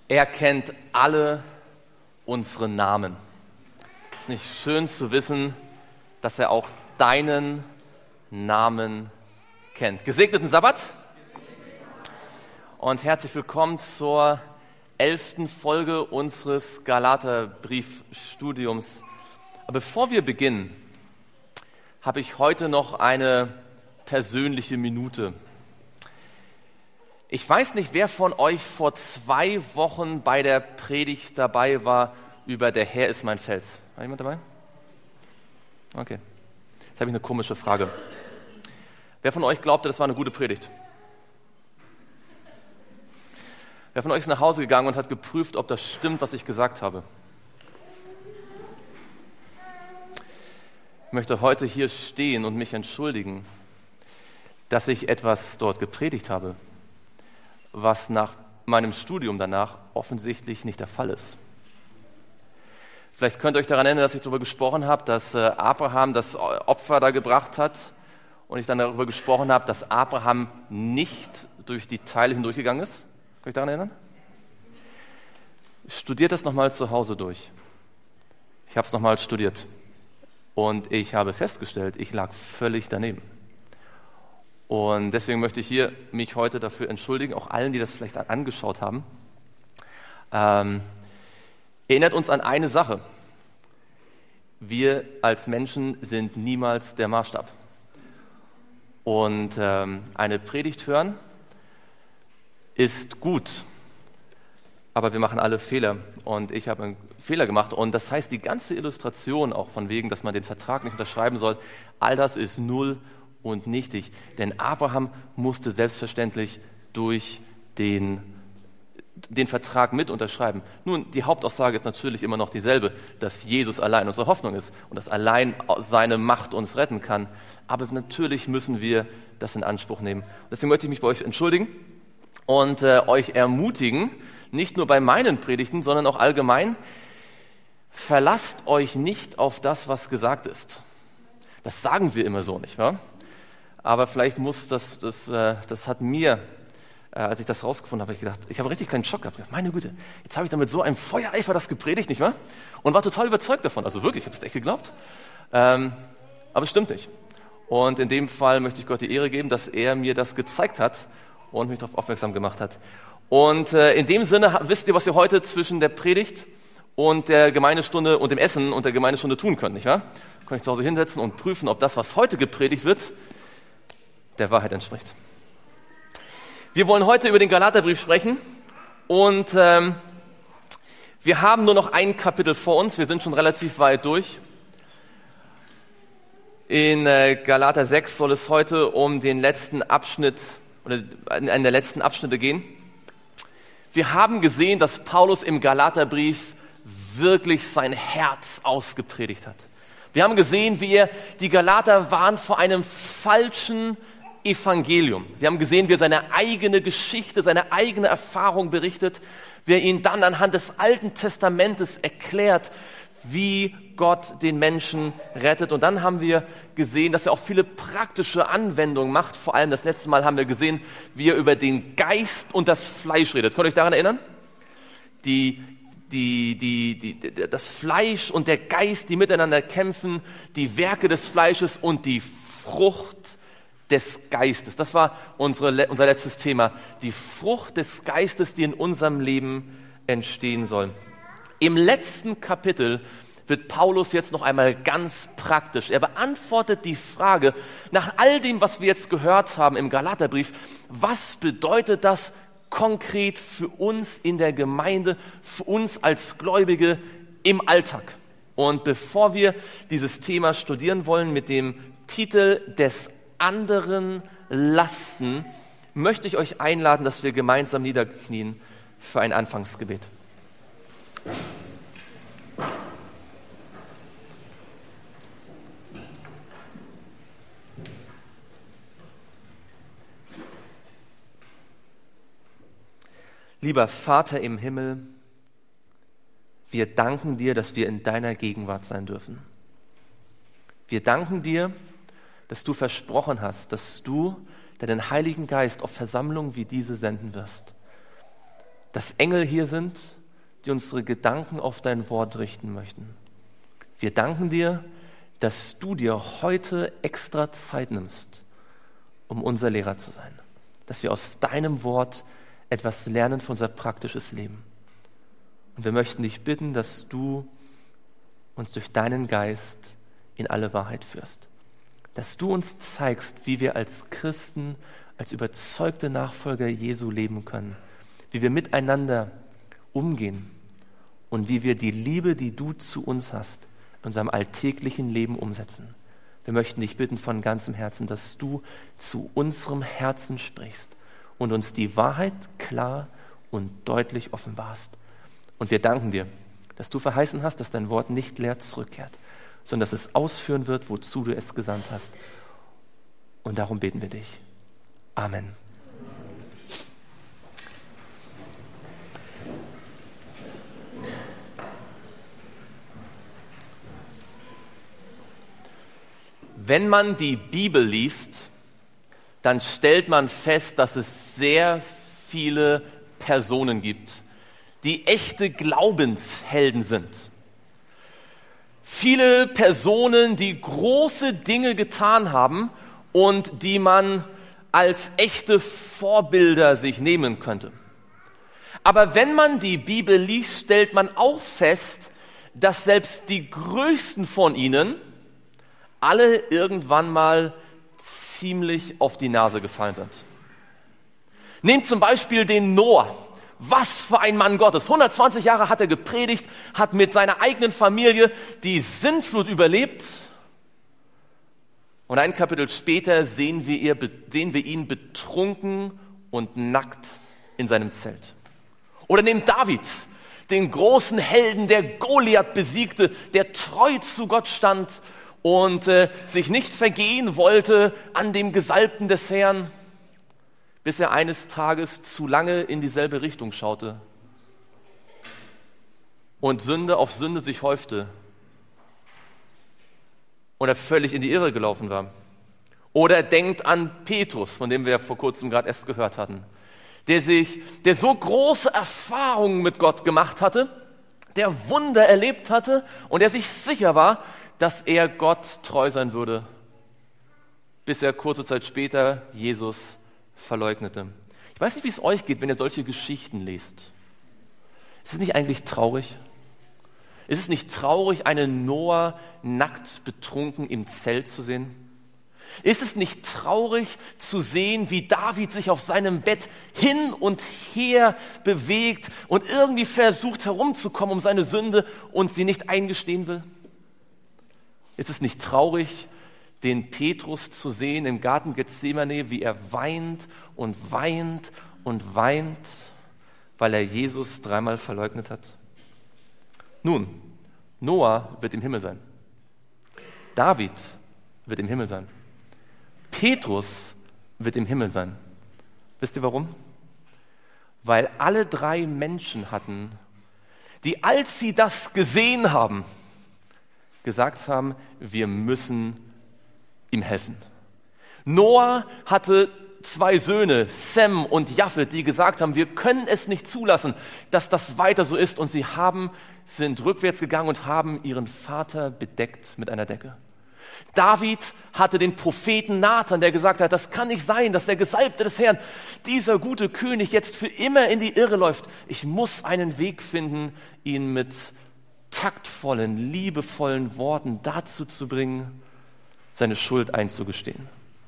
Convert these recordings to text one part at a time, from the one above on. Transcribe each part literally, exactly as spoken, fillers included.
Er kennt alle unsere Namen. Es ist nicht schön zu wissen, dass er auch deinen Namen kennt. Gesegneten Sabbat und herzlich willkommen zur elften Folge unseres Galaterbriefstudiums. Aber bevor wir beginnen, habe ich heute noch eine persönliche Minute. Ich weiß nicht, wer von euch vor zwei Wochen bei der Predigt dabei war über der Herr ist mein Fels. War jemand dabei? Okay. Jetzt habe ich eine komische Frage. Wer von euch glaubte, das war eine gute Predigt? Wer von euch ist nach Hause gegangen und hat geprüft, ob das stimmt, was ich gesagt habe? Ich möchte heute hier stehen und mich entschuldigen, dass ich etwas dort gepredigt habe, was nach meinem Studium danach offensichtlich nicht der Fall ist. Vielleicht könnt ihr euch daran erinnern, dass ich darüber gesprochen habe, dass äh, Abraham das Opfer da gebracht hat und ich dann darüber gesprochen habe, dass Abraham nicht durch die Teile hindurchgegangen ist. Könnt ihr euch daran erinnern? Studiert das nochmal zu Hause durch. Ich habe es nochmal studiert und ich habe festgestellt, ich lag völlig daneben. Und deswegen möchte ich hier mich heute dafür entschuldigen, auch allen, die das vielleicht angeschaut haben. Ähm, erinnert uns an eine Sache. Wir als Menschen sind niemals der Maßstab. Und ähm, eine Predigt hören ist gut, aber wir machen alle Fehler. Und ich habe einen Fehler gemacht. Und das heißt, die ganze Illustration auch von wegen, dass man den Vertrag nicht unterschreiben soll, all das ist null und nichtig, denn Abraham musste selbstverständlich durch den, den Vertrag mit unterschreiben. Nun, die Hauptaussage ist natürlich immer noch dieselbe, dass Jesus allein unsere Hoffnung ist und dass allein seine Macht uns retten kann. Aber natürlich müssen wir das in Anspruch nehmen. Deswegen möchte ich mich bei euch entschuldigen und äh, euch ermutigen, nicht nur bei meinen Predigten, sondern auch allgemein, verlasst euch nicht auf das, was gesagt ist. Das sagen wir immer so, nicht wahr? Aber vielleicht muss das, das, äh, das hat mir, äh, als ich das rausgefunden habe, ich gedacht, ich habe einen richtig kleinen Schock gehabt. Meine Güte, jetzt habe ich da mit so einem Feuereifer das gepredigt, nicht wahr? Und war total überzeugt davon. Also wirklich, ich habe es echt geglaubt. Ähm, aber es stimmt nicht. Und in dem Fall möchte ich Gott die Ehre geben, dass er mir das gezeigt hat und mich darauf aufmerksam gemacht hat. Und äh, in dem Sinne, wisst ihr, was ihr heute zwischen der Predigt und der Gemeindestunde und dem Essen und der Gemeindestunde tun könnt, nicht wahr? Könnt euch zu Hause hinsetzen und prüfen, ob das, was heute gepredigt wird, der Wahrheit entspricht. Wir wollen heute über den Galaterbrief sprechen und ähm, wir haben nur noch ein Kapitel vor uns. Wir sind schon relativ weit durch. In äh, Galater sechs soll es heute um den letzten Abschnitt oder einen der letzten Abschnitte gehen. Wir haben gesehen, dass Paulus im Galaterbrief wirklich sein Herz ausgepredigt hat. Wir haben gesehen, wie er, die Galater waren vor einem falschen Evangelium. Wir haben gesehen, wie er seine eigene Geschichte, seine eigene Erfahrung berichtet, wie er ihnen dann anhand des Alten Testamentes erklärt, wie Gott den Menschen rettet. Und dann haben wir gesehen, dass er auch viele praktische Anwendungen macht. Vor allem das letzte Mal haben wir gesehen, wie er über den Geist und das Fleisch redet. Könnt ihr euch daran erinnern? Die Die, die, die, das Fleisch und der Geist, die miteinander kämpfen, die Werke des Fleisches und die Frucht des Geistes. Das war unsere, unser letztes Thema. Die Frucht des Geistes, die in unserem Leben entstehen soll. Im letzten Kapitel wird Paulus jetzt noch einmal ganz praktisch. Er beantwortet die Frage, nach all dem, was wir jetzt gehört haben im Galaterbrief, was bedeutet das konkret für uns in der Gemeinde, für uns als Gläubige im Alltag. Und bevor wir dieses Thema studieren wollen mit dem Titel des anderen Lasten, möchte ich euch einladen, dass wir gemeinsam niederknien für ein Anfangsgebet. Lieber Vater im Himmel, wir danken dir, dass wir in deiner Gegenwart sein dürfen. Wir danken dir, dass du versprochen hast, dass du deinen Heiligen Geist auf Versammlungen wie diese senden wirst. dass Engel hier sind, die unsere Gedanken auf dein Wort richten möchten. Wir danken dir, dass du dir heute extra Zeit nimmst, um unser Lehrer zu sein. Dass wir aus deinem Wort etwas lernen für unser praktisches Leben. Und wir möchten dich bitten, dass du uns durch deinen Geist in alle Wahrheit führst. Dass du uns zeigst, wie wir als Christen, als überzeugte Nachfolger Jesu leben können. Wie wir miteinander umgehen und wie wir die Liebe, die du zu uns hast, in unserem alltäglichen Leben umsetzen. Wir möchten dich bitten von ganzem Herzen, dass du zu unserem Herzen sprichst und uns die Wahrheit klar und deutlich offenbarst. Und wir danken dir, dass du verheißen hast, dass dein Wort nicht leer zurückkehrt, sondern dass es ausführen wird, wozu du es gesandt hast. Und darum beten wir dich. Amen. Wenn man die Bibel liest, dann stellt man fest, dass es sehr viele Personen gibt, die echte Glaubenshelden sind. Viele Personen, die große Dinge getan haben und die man als echte Vorbilder sich nehmen könnte. Aber wenn man die Bibel liest, stellt man auch fest, dass selbst die größten von ihnen alle irgendwann mal ziemlich auf die Nase gefallen sind. Nehmt zum Beispiel den Noah. Was für ein Mann Gottes. hundertzwanzig Jahre hat er gepredigt, hat mit seiner eigenen Familie die Sintflut überlebt. Und ein Kapitel später sehen wir, ihr, sehen wir ihn betrunken und nackt in seinem Zelt. Oder nehmt David, den großen Helden, der Goliath besiegte, der treu zu Gott stand und äh, sich nicht vergehen wollte an dem Gesalbten des Herrn, bis er eines Tages zu lange in dieselbe Richtung schaute und Sünde auf Sünde sich häufte und er völlig in die Irre gelaufen war. Oder denkt an Petrus, von dem wir vor kurzem gerade erst gehört hatten, der sich, der so große Erfahrungen mit Gott gemacht hatte, der Wunder erlebt hatte und der sich sicher war, dass er Gott treu sein würde, bis er kurze Zeit später Jesus verleugnete. Ich weiß nicht, wie es euch geht, wenn ihr solche Geschichten lest. Ist es nicht eigentlich traurig? Ist es nicht traurig, einen Noah nackt betrunken im Zelt zu sehen? Ist es nicht traurig zu sehen, wie David sich auf seinem Bett hin und her bewegt und irgendwie versucht herumzukommen um seine Sünde und sie nicht eingestehen will? Ist es nicht traurig, den Petrus zu sehen im Garten Gethsemane, wie er weint und weint und weint, weil er Jesus dreimal verleugnet hat? Nun, Noah wird im Himmel sein. David wird im Himmel sein. Petrus wird im Himmel sein. Wisst ihr warum? Weil alle drei Menschen hatten, die, als sie das gesehen haben, gesagt haben, wir müssen ihm helfen. Noah hatte zwei Söhne, Sem und Japhet, die gesagt haben, wir können es nicht zulassen, dass das weiter so ist. Und sie haben, sind rückwärts gegangen und haben ihren Vater bedeckt mit einer Decke. David hatte den Propheten Nathan, der gesagt hat, das kann nicht sein, dass der Gesalbte des Herrn, dieser gute König, jetzt für immer in die Irre läuft. Ich muss einen Weg finden, ihn mit taktvollen, liebevollen Worten dazu zu bringen, seine Schuld einzugestehen.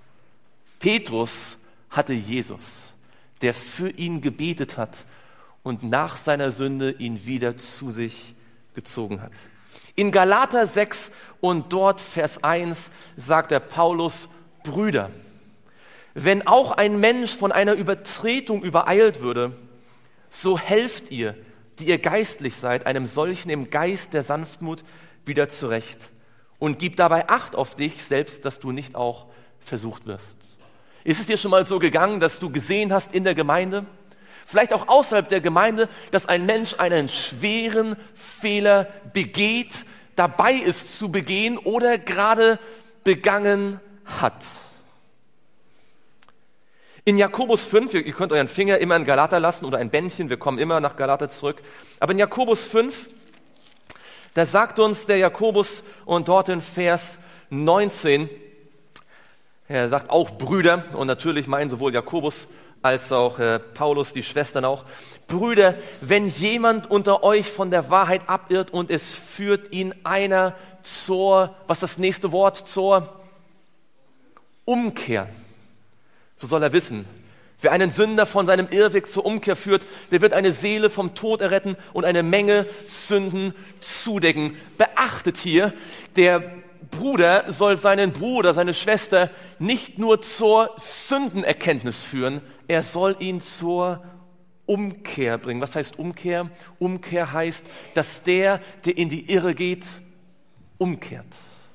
Petrus hatte Jesus, der für ihn gebetet hat und nach seiner Sünde ihn wieder zu sich gezogen hat. In Galater sechs und dort Vers eins sagt der Paulus, Brüder, wenn auch ein Mensch von einer Übertretung übereilt würde, so helft ihr, die ihr geistlich seid, einem solchen im Geist der Sanftmut wieder zurecht und gib dabei Acht auf dich selbst, dass du nicht auch versucht wirst. Ist es dir schon mal so gegangen, dass du gesehen hast in der Gemeinde, vielleicht auch außerhalb der Gemeinde, dass ein Mensch einen schweren Fehler begeht, dabei ist zu begehen oder gerade begangen hat? In Jakobus fünf, ihr könnt euren Finger immer in Galater lassen oder ein Bändchen, wir kommen immer nach Galater zurück. Aber in Jakobus fünf, da sagt uns der Jakobus und dort in Vers neunzehn, er sagt auch Brüder, und natürlich meinen sowohl Jakobus als auch äh, Paulus, die Schwestern auch, Brüder, wenn jemand unter euch von der Wahrheit abirrt und es führt ihn einer zur, was ist das nächste Wort, zur Umkehr, so soll er wissen, wer einen Sünder von seinem Irrweg zur Umkehr führt, der wird eine Seele vom Tod erretten und eine Menge Sünden zudecken. Beachtet hier, der Bruder soll seinen Bruder, seine Schwester nicht nur zur Sündenerkenntnis führen, er soll ihn zur Umkehr bringen. Was heißt Umkehr? Umkehr heißt, dass der, der in die Irre geht, umkehrt.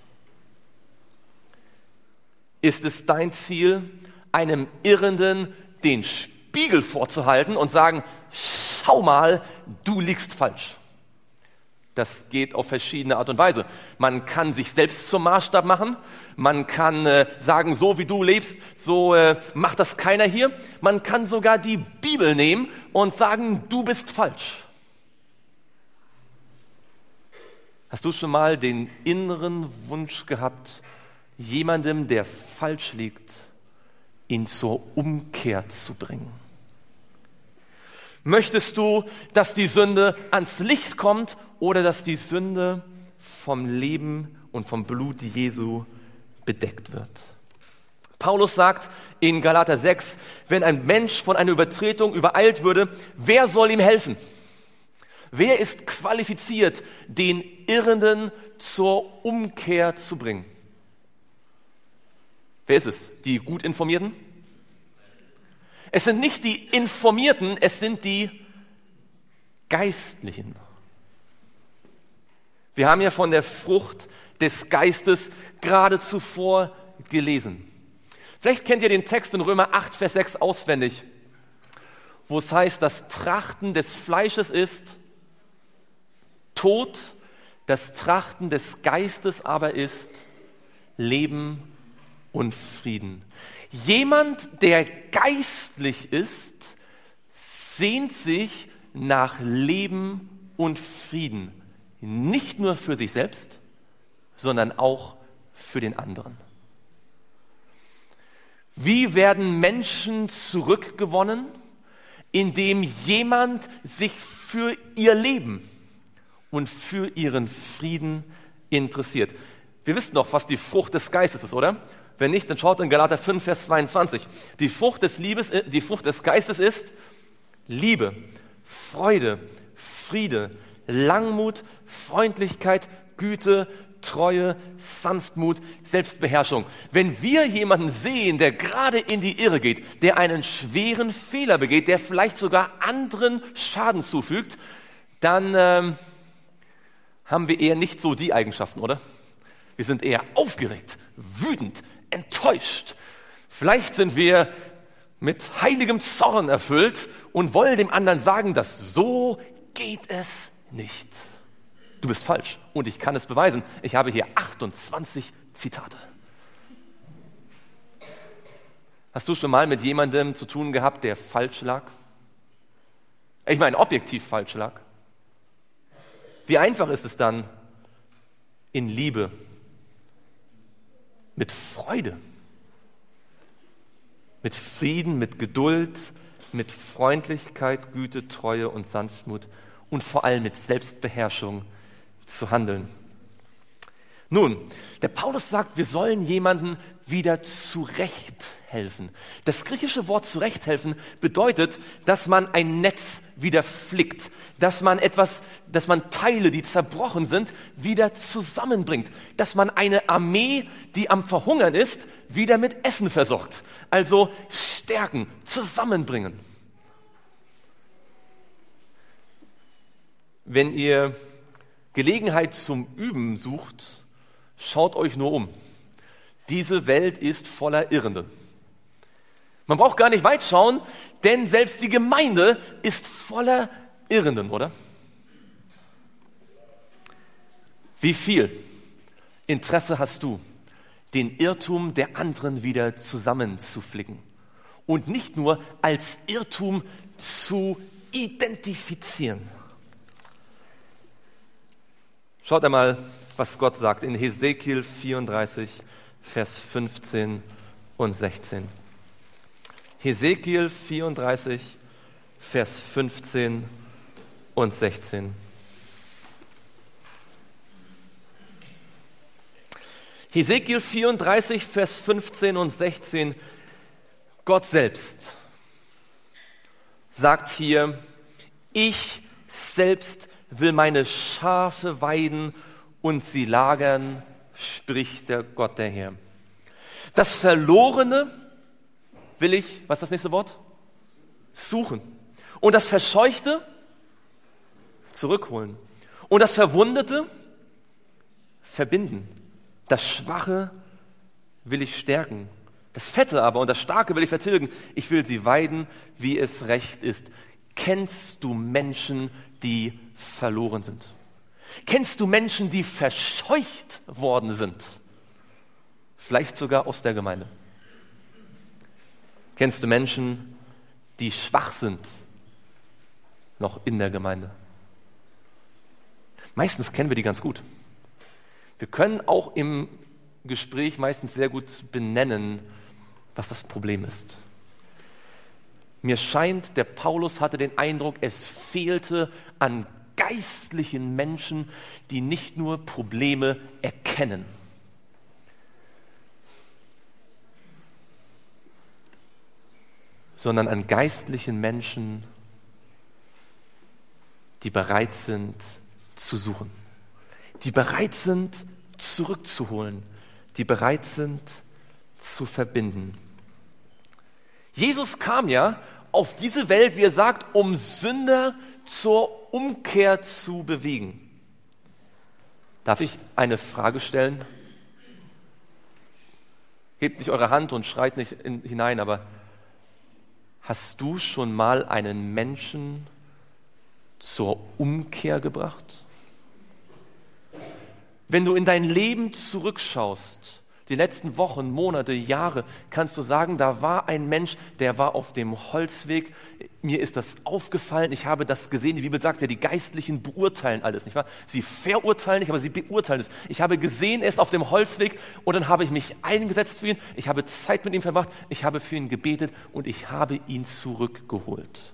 Ist es dein Ziel, einem Irrenden den Spiegel vorzuhalten und sagen, schau mal, du liegst falsch? Das geht auf verschiedene Art und Weise. Man kann sich selbst zum Maßstab machen. Man kann äh, sagen, so wie du lebst, so äh, macht das keiner hier. Man kann sogar die Bibel nehmen und sagen, du bist falsch. Hast du schon mal den inneren Wunsch gehabt, jemandem, der falsch liegt, ihn zur Umkehr zu bringen? Möchtest du, dass die Sünde ans Licht kommt oder dass die Sünde vom Leben und vom Blut Jesu bedeckt wird? Paulus sagt in Galater sechs, wenn ein Mensch von einer Übertretung übereilt würde, wer soll ihm helfen? Wer ist qualifiziert, den Irrenden zur Umkehr zu bringen? Wer ist es? Die gut Informierten? Es sind nicht die Informierten, es sind die Geistlichen. Wir haben ja von der Frucht des Geistes gerade zuvor gelesen. Vielleicht kennt ihr den Text in Römer acht, Vers sechs auswendig, wo es heißt, das Trachten des Fleisches ist Tod, das Trachten des Geistes aber ist Leben und Frieden. Jemand, der geistlich ist, sehnt sich nach Leben und Frieden. Nicht nur für sich selbst, sondern auch für den anderen. Wie werden Menschen zurückgewonnen? Indem jemand sich für ihr Leben und für ihren Frieden interessiert. Wir wissen doch, was die Frucht des Geistes ist, oder? Wenn nicht, dann schaut in Galater fünf, Vers zweiundzwanzig. Die Frucht des Liebes, die Frucht des Geistes ist Liebe, Freude, Friede, Langmut, Freundlichkeit, Güte, Treue, Sanftmut, Selbstbeherrschung. Wenn wir jemanden sehen, der gerade in die Irre geht, der einen schweren Fehler begeht, der vielleicht sogar anderen Schaden zufügt, dann ähm, haben wir eher nicht so die Eigenschaften, oder? Wir sind eher aufgeregt, wütend, enttäuscht. Vielleicht sind wir mit heiligem Zorn erfüllt und wollen dem anderen sagen, dass so geht es nicht. Du bist falsch und ich kann es beweisen. Ich habe hier achtundzwanzig Zitate. Hast du schon mal mit jemandem zu tun gehabt, der falsch lag? Ich meine, objektiv falsch lag. Wie einfach ist es dann, in Liebe, mit Freude, mit Frieden, mit Geduld, mit Freundlichkeit, Güte, Treue und Sanftmut und vor allem mit Selbstbeherrschung zu handeln. Nun, der Paulus sagt, wir sollen jemanden wieder zurechthelfen. Das griechische Wort zurechthelfen bedeutet, dass man ein Netz wieder flickt, dass man etwas, dass man Teile, die zerbrochen sind, wieder zusammenbringt, dass man eine Armee, die am Verhungern ist, wieder mit Essen versorgt. Also stärken, zusammenbringen. Wenn ihr Gelegenheit zum Üben sucht, schaut euch nur um. Diese Welt ist voller Irrende. Man braucht gar nicht weit schauen, denn selbst die Gemeinde ist voller Irrenden, oder? Wie viel Interesse hast du, den Irrtum der anderen wieder zusammenzuflicken und nicht nur als Irrtum zu identifizieren. Schaut einmal, was Gott sagt in Hesekiel vierunddreißig, Vers fünfzehn und sechzehn. Hesekiel vierunddreißig, Vers fünfzehn und sechzehn. Hesekiel vierunddreißig, Vers fünfzehn und sechzehn. Gott selbst sagt hier: Ich selbst will meine Schafe weiden und sie lagern, spricht der Gott der Herr. Das Verlorene will ich, was ist das nächste Wort? Suchen. Und das Verscheuchte zurückholen. Und das Verwundete verbinden. Das Schwache will ich stärken. Das Fette aber und das Starke will ich vertilgen. Ich will sie weiden, wie es recht ist. Kennst du Menschen, die verloren sind? Kennst du Menschen, die verscheucht worden sind? Vielleicht sogar aus der Gemeinde. Kennst du Menschen, die schwach sind, noch in der Gemeinde? Meistens kennen wir die ganz gut. Wir können auch im Gespräch meistens sehr gut benennen, was das Problem ist. Mir scheint, der Paulus hatte den Eindruck, es fehlte an geistlichen Menschen, die nicht nur Probleme erkennen. Sondern an geistlichen Menschen, die bereit sind zu suchen, die bereit sind zurückzuholen, die bereit sind zu verbinden. Jesus kam ja auf diese Welt, wie er sagt, um Sünder zur Umkehr zu bewegen. Darf ich eine Frage stellen? Hebt nicht eure Hand und schreit nicht in, hinein, aber hast du schon mal einen Menschen zur Umkehr gebracht? Wenn du in dein Leben zurückschaust, die letzten Wochen, Monate, Jahre, kannst du sagen, da war ein Mensch, der war auf dem Holzweg. Mir ist das aufgefallen, ich habe das gesehen. Die Bibel sagt ja, die Geistlichen beurteilen alles, nicht wahr? Sie verurteilen nicht, aber sie beurteilen es. Ich habe gesehen, er ist auf dem Holzweg und dann habe ich mich eingesetzt für ihn. Ich habe Zeit mit ihm verbracht, ich habe für ihn gebetet und ich habe ihn zurückgeholt.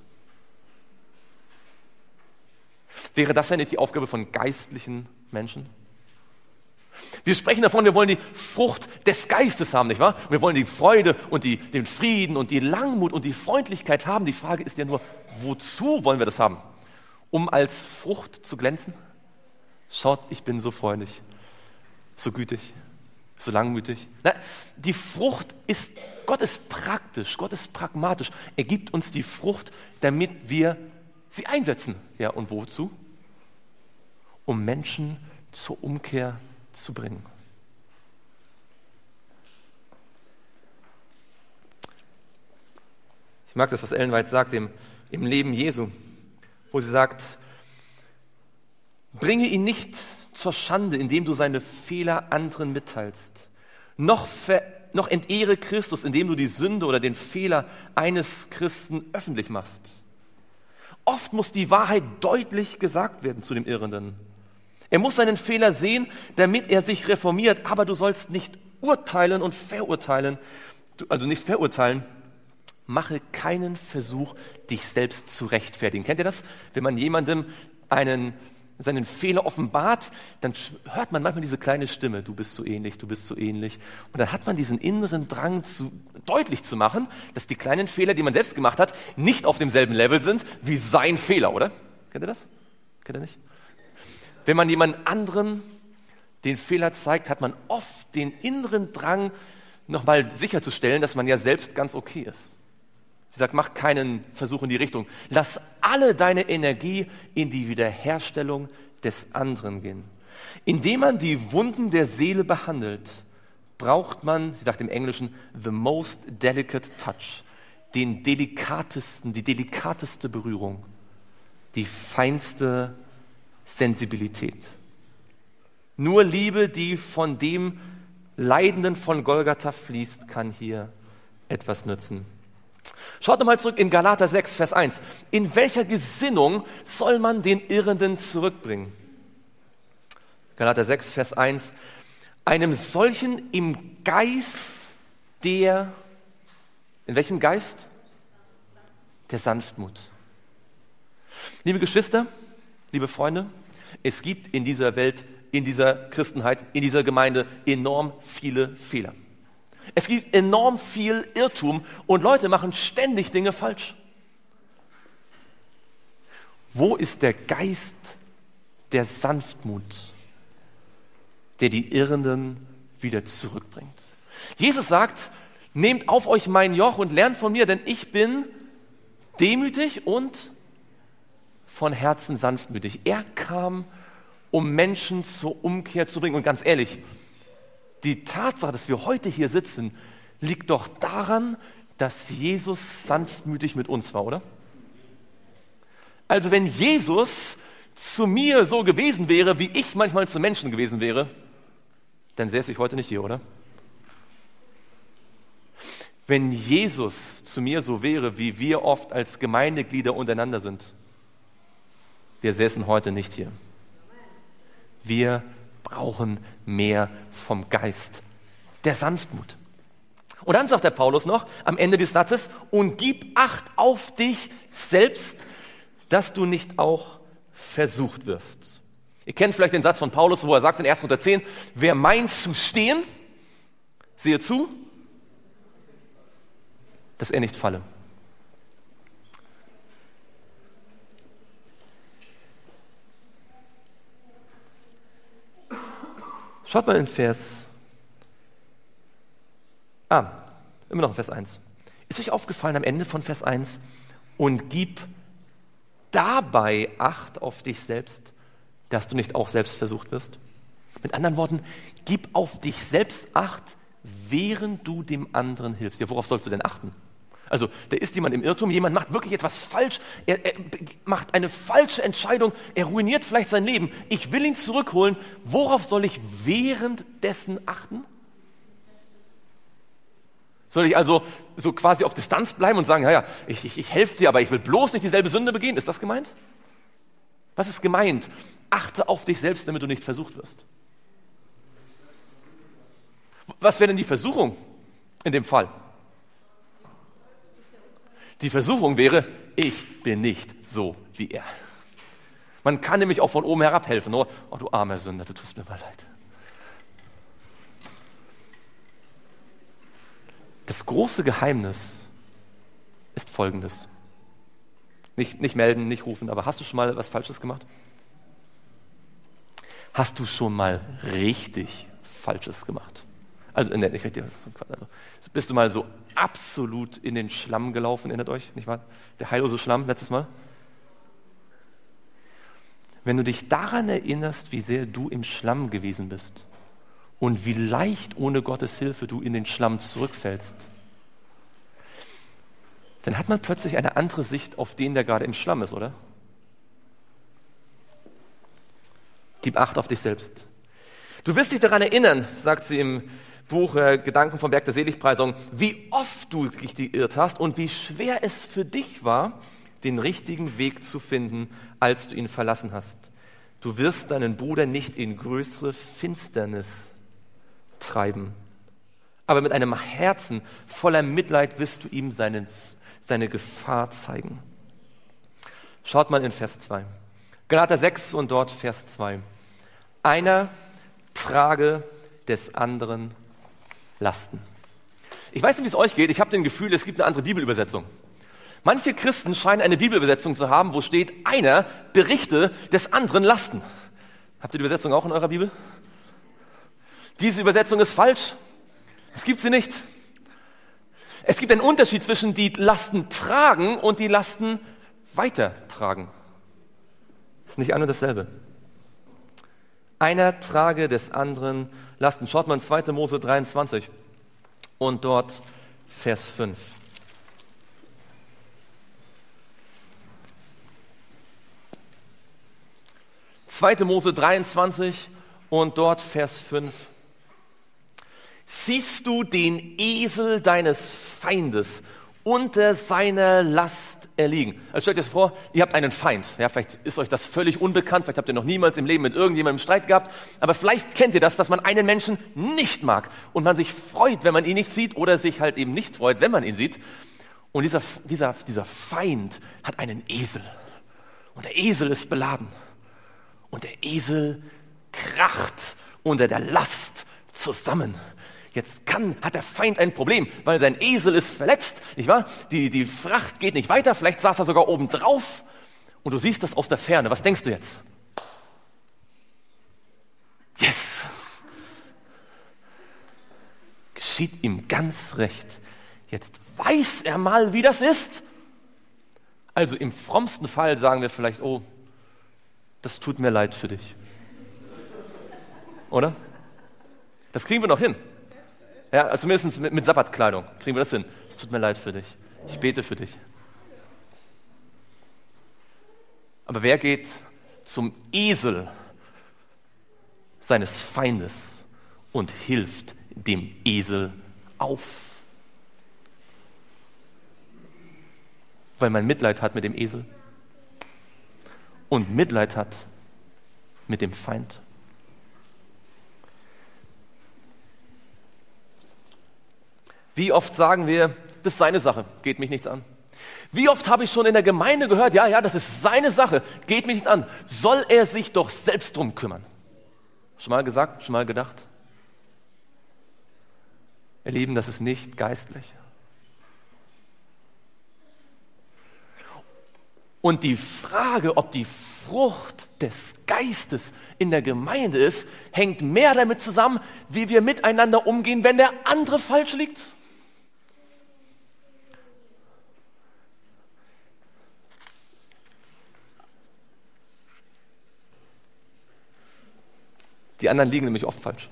Wäre das ja nicht die Aufgabe von geistlichen Menschen? Wir sprechen davon, wir wollen die Frucht des Geistes haben, nicht wahr? Wir wollen die Freude und die, den Frieden und die Langmut und die Freundlichkeit haben. Die Frage ist ja nur, wozu wollen wir das haben? Um als Frucht zu glänzen? Schaut, ich bin so freundlich, so gütig, so langmütig. Na, die Frucht ist, Gott ist praktisch, Gott ist pragmatisch. Er gibt uns die Frucht, damit wir sie einsetzen. Ja, und wozu? Um Menschen zur Umkehr zu bringen. Ich mag das, was Ellen White sagt im, im Leben Jesu, wo sie sagt, bringe ihn nicht zur Schande, indem du seine Fehler anderen mitteilst, noch, ver, noch entehre Christus, indem du die Sünde oder den Fehler eines Christen öffentlich machst. Oft muss die Wahrheit deutlich gesagt werden zu dem Irrenden. Er muss seinen Fehler sehen, damit er sich reformiert, aber du sollst nicht urteilen und verurteilen, also nicht verurteilen. Mache keinen Versuch, dich selbst zu rechtfertigen. Kennt ihr das? Wenn man jemandem einen, seinen Fehler offenbart, dann hört man manchmal diese kleine Stimme, du bist so ähnlich, du bist so ähnlich. Und dann hat man diesen inneren Drang, zu, deutlich zu machen, dass die kleinen Fehler, die man selbst gemacht hat, nicht auf demselben Level sind wie sein Fehler, oder? Kennt ihr das? Kennt ihr nicht? Wenn man jemand anderen den Fehler zeigt, hat man oft den inneren Drang, nochmal sicherzustellen, dass man ja selbst ganz okay ist. Sie sagt, mach keinen Versuch in die Richtung. Lass alle deine Energie in die Wiederherstellung des anderen gehen. Indem man die Wunden der Seele behandelt, braucht man, sie sagt im Englischen, the most delicate touch, den delikatesten, die delikateste Berührung, die feinste Sensibilität. Nur Liebe, die von dem Leidenden von Golgatha fließt, kann hier etwas nützen. Schaut nochmal zurück in Galater sechs, Vers eins. In welcher Gesinnung soll man den Irrenden zurückbringen? Galater sechs, Vers eins. Einem solchen im Geist der, in welchem Geist? Der Sanftmut. Liebe Geschwister, liebe Freunde, es gibt in dieser Welt, in dieser Christenheit, in dieser Gemeinde enorm viele Fehler. Es gibt enorm viel Irrtum und Leute machen ständig Dinge falsch. Wo ist der Geist der Sanftmut, der die Irrenden wieder zurückbringt? Jesus sagt, nehmt auf euch mein Joch und lernt von mir, denn ich bin demütig und von Herzen sanftmütig. Er kam, um Menschen zur Umkehr zu bringen. Und ganz ehrlich, die Tatsache, dass wir heute hier sitzen, liegt doch daran, dass Jesus sanftmütig mit uns war, oder? Also wenn Jesus zu mir so gewesen wäre, wie ich manchmal zu Menschen gewesen wäre, dann säße ich heute nicht hier, oder? Wenn Jesus zu mir so wäre, wie wir oft als Gemeindeglieder untereinander sind, wir säßen heute nicht hier. Wir brauchen mehr vom Geist der Sanftmut. Und dann sagt der Paulus noch am Ende des Satzes, und gib Acht auf dich selbst, dass du nicht auch versucht wirst. Ihr kennt vielleicht den Satz von Paulus, wo er sagt in ersten Korinther zehn, wer meint zu stehen, sehe zu, dass er nicht falle. Schaut mal in Vers, ah, immer noch in Vers eins. Ist euch aufgefallen am Ende von Vers eins, und gib dabei Acht auf dich selbst, dass du nicht auch selbst versucht wirst? Mit anderen Worten, gib auf dich selbst Acht, während du dem anderen hilfst. Ja, worauf sollst du denn achten? Also, da ist jemand im Irrtum, jemand macht wirklich etwas falsch, er, er macht eine falsche Entscheidung, er ruiniert vielleicht sein Leben. Ich will ihn zurückholen. Worauf soll ich währenddessen achten? Soll ich also so quasi auf Distanz bleiben und sagen, ja, ja, ich, ich, ich helfe dir, aber ich will bloß nicht dieselbe Sünde begehen? Ist das gemeint? Was ist gemeint? Achte auf dich selbst, damit du nicht versucht wirst. Was wäre denn die Versuchung in dem Fall? Die Versuchung wäre, ich bin nicht so wie er. Man kann nämlich auch von oben herab helfen. Oh, oh du armer Sünder, du tust mir mal leid. Das große Geheimnis ist folgendes. Nicht, nicht melden, nicht rufen, aber hast du schon mal was Falsches gemacht? Hast du schon mal richtig Falsches gemacht? Also, ne, nicht richtig. Also, bist du mal so absolut in den Schlamm gelaufen, erinnert euch, nicht wahr? Der heillose Schlamm letztes Mal. Wenn du dich daran erinnerst, wie sehr du im Schlamm gewesen bist und wie leicht ohne Gottes Hilfe du in den Schlamm zurückfällst, dann hat man plötzlich eine andere Sicht auf den, der gerade im Schlamm ist, oder? Gib Acht auf dich selbst. Du wirst dich daran erinnern, sagt sie im Buch äh, Gedanken vom Berg der Seligpreisung, wie oft du dich geirrt hast und wie schwer es für dich war, den richtigen Weg zu finden, als du ihn verlassen hast. Du wirst deinen Bruder nicht in größere Finsternis treiben, aber mit einem Herzen voller Mitleid wirst du ihm seinen, seine Gefahr zeigen. Schaut mal in Vers zwei. Galater sechs und dort Vers zwei. Einer trage des anderen Lasten. Ich weiß nicht, wie es euch geht. Ich habe das Gefühl, es gibt eine andere Bibelübersetzung. Manche Christen scheinen eine Bibelübersetzung zu haben, wo steht, einer berichte des anderen Lasten. Habt ihr die Übersetzung auch in eurer Bibel? Diese Übersetzung ist falsch. Es gibt sie nicht. Es gibt einen Unterschied zwischen die Lasten tragen und die Lasten weitertragen. Das ist nicht ein und dasselbe. Einer trage des anderen Lasten. Schaut mal in zweiter Mose dreiundzwanzig und dort Vers fünf. zweiter Mose dreiundzwanzig und dort Vers fünf. Siehst du den Esel deines Feindes unter seiner Last erliegen. Also stellt euch das vor, ihr habt einen Feind. Ja, vielleicht ist euch das völlig unbekannt, vielleicht habt ihr noch niemals im Leben mit irgendjemandem Streit gehabt, aber vielleicht kennt ihr das, dass man einen Menschen nicht mag und man sich freut, wenn man ihn nicht sieht oder sich halt eben nicht freut, wenn man ihn sieht. Und dieser, dieser, dieser Feind hat einen Esel und der Esel ist beladen und der Esel kracht unter der Last zusammen. Jetzt kann, hat der Feind ein Problem, weil sein Esel ist verletzt, nicht wahr? Die, die Fracht geht nicht weiter, vielleicht saß er sogar oben drauf und du siehst das aus der Ferne. Was denkst du jetzt? Yes! Geschieht ihm ganz recht. Jetzt weiß er mal, wie das ist. Also im frommsten Fall sagen wir vielleicht, oh, das tut mir leid für dich. Oder? Das kriegen wir noch hin. Ja, also zumindest mit, mit Sabbatkleidung kriegen wir das hin. Es tut mir leid für dich. Ich bete für dich. Aber wer geht zum Esel seines Feindes und hilft dem Esel auf? Weil man Mitleid hat mit dem Esel und Mitleid hat mit dem Feind. Wie oft sagen wir, das ist seine Sache, geht mich nichts an. Wie oft habe ich schon in der Gemeinde gehört, ja, ja, das ist seine Sache, geht mich nichts an. Soll er sich doch selbst drum kümmern? Schon mal gesagt, schon mal gedacht? Ihr Lieben, das ist nicht geistlich. Und die Frage, ob die Frucht des Geistes in der Gemeinde ist, hängt mehr damit zusammen, wie wir miteinander umgehen, wenn der andere falsch liegt. Die anderen liegen nämlich oft falsch.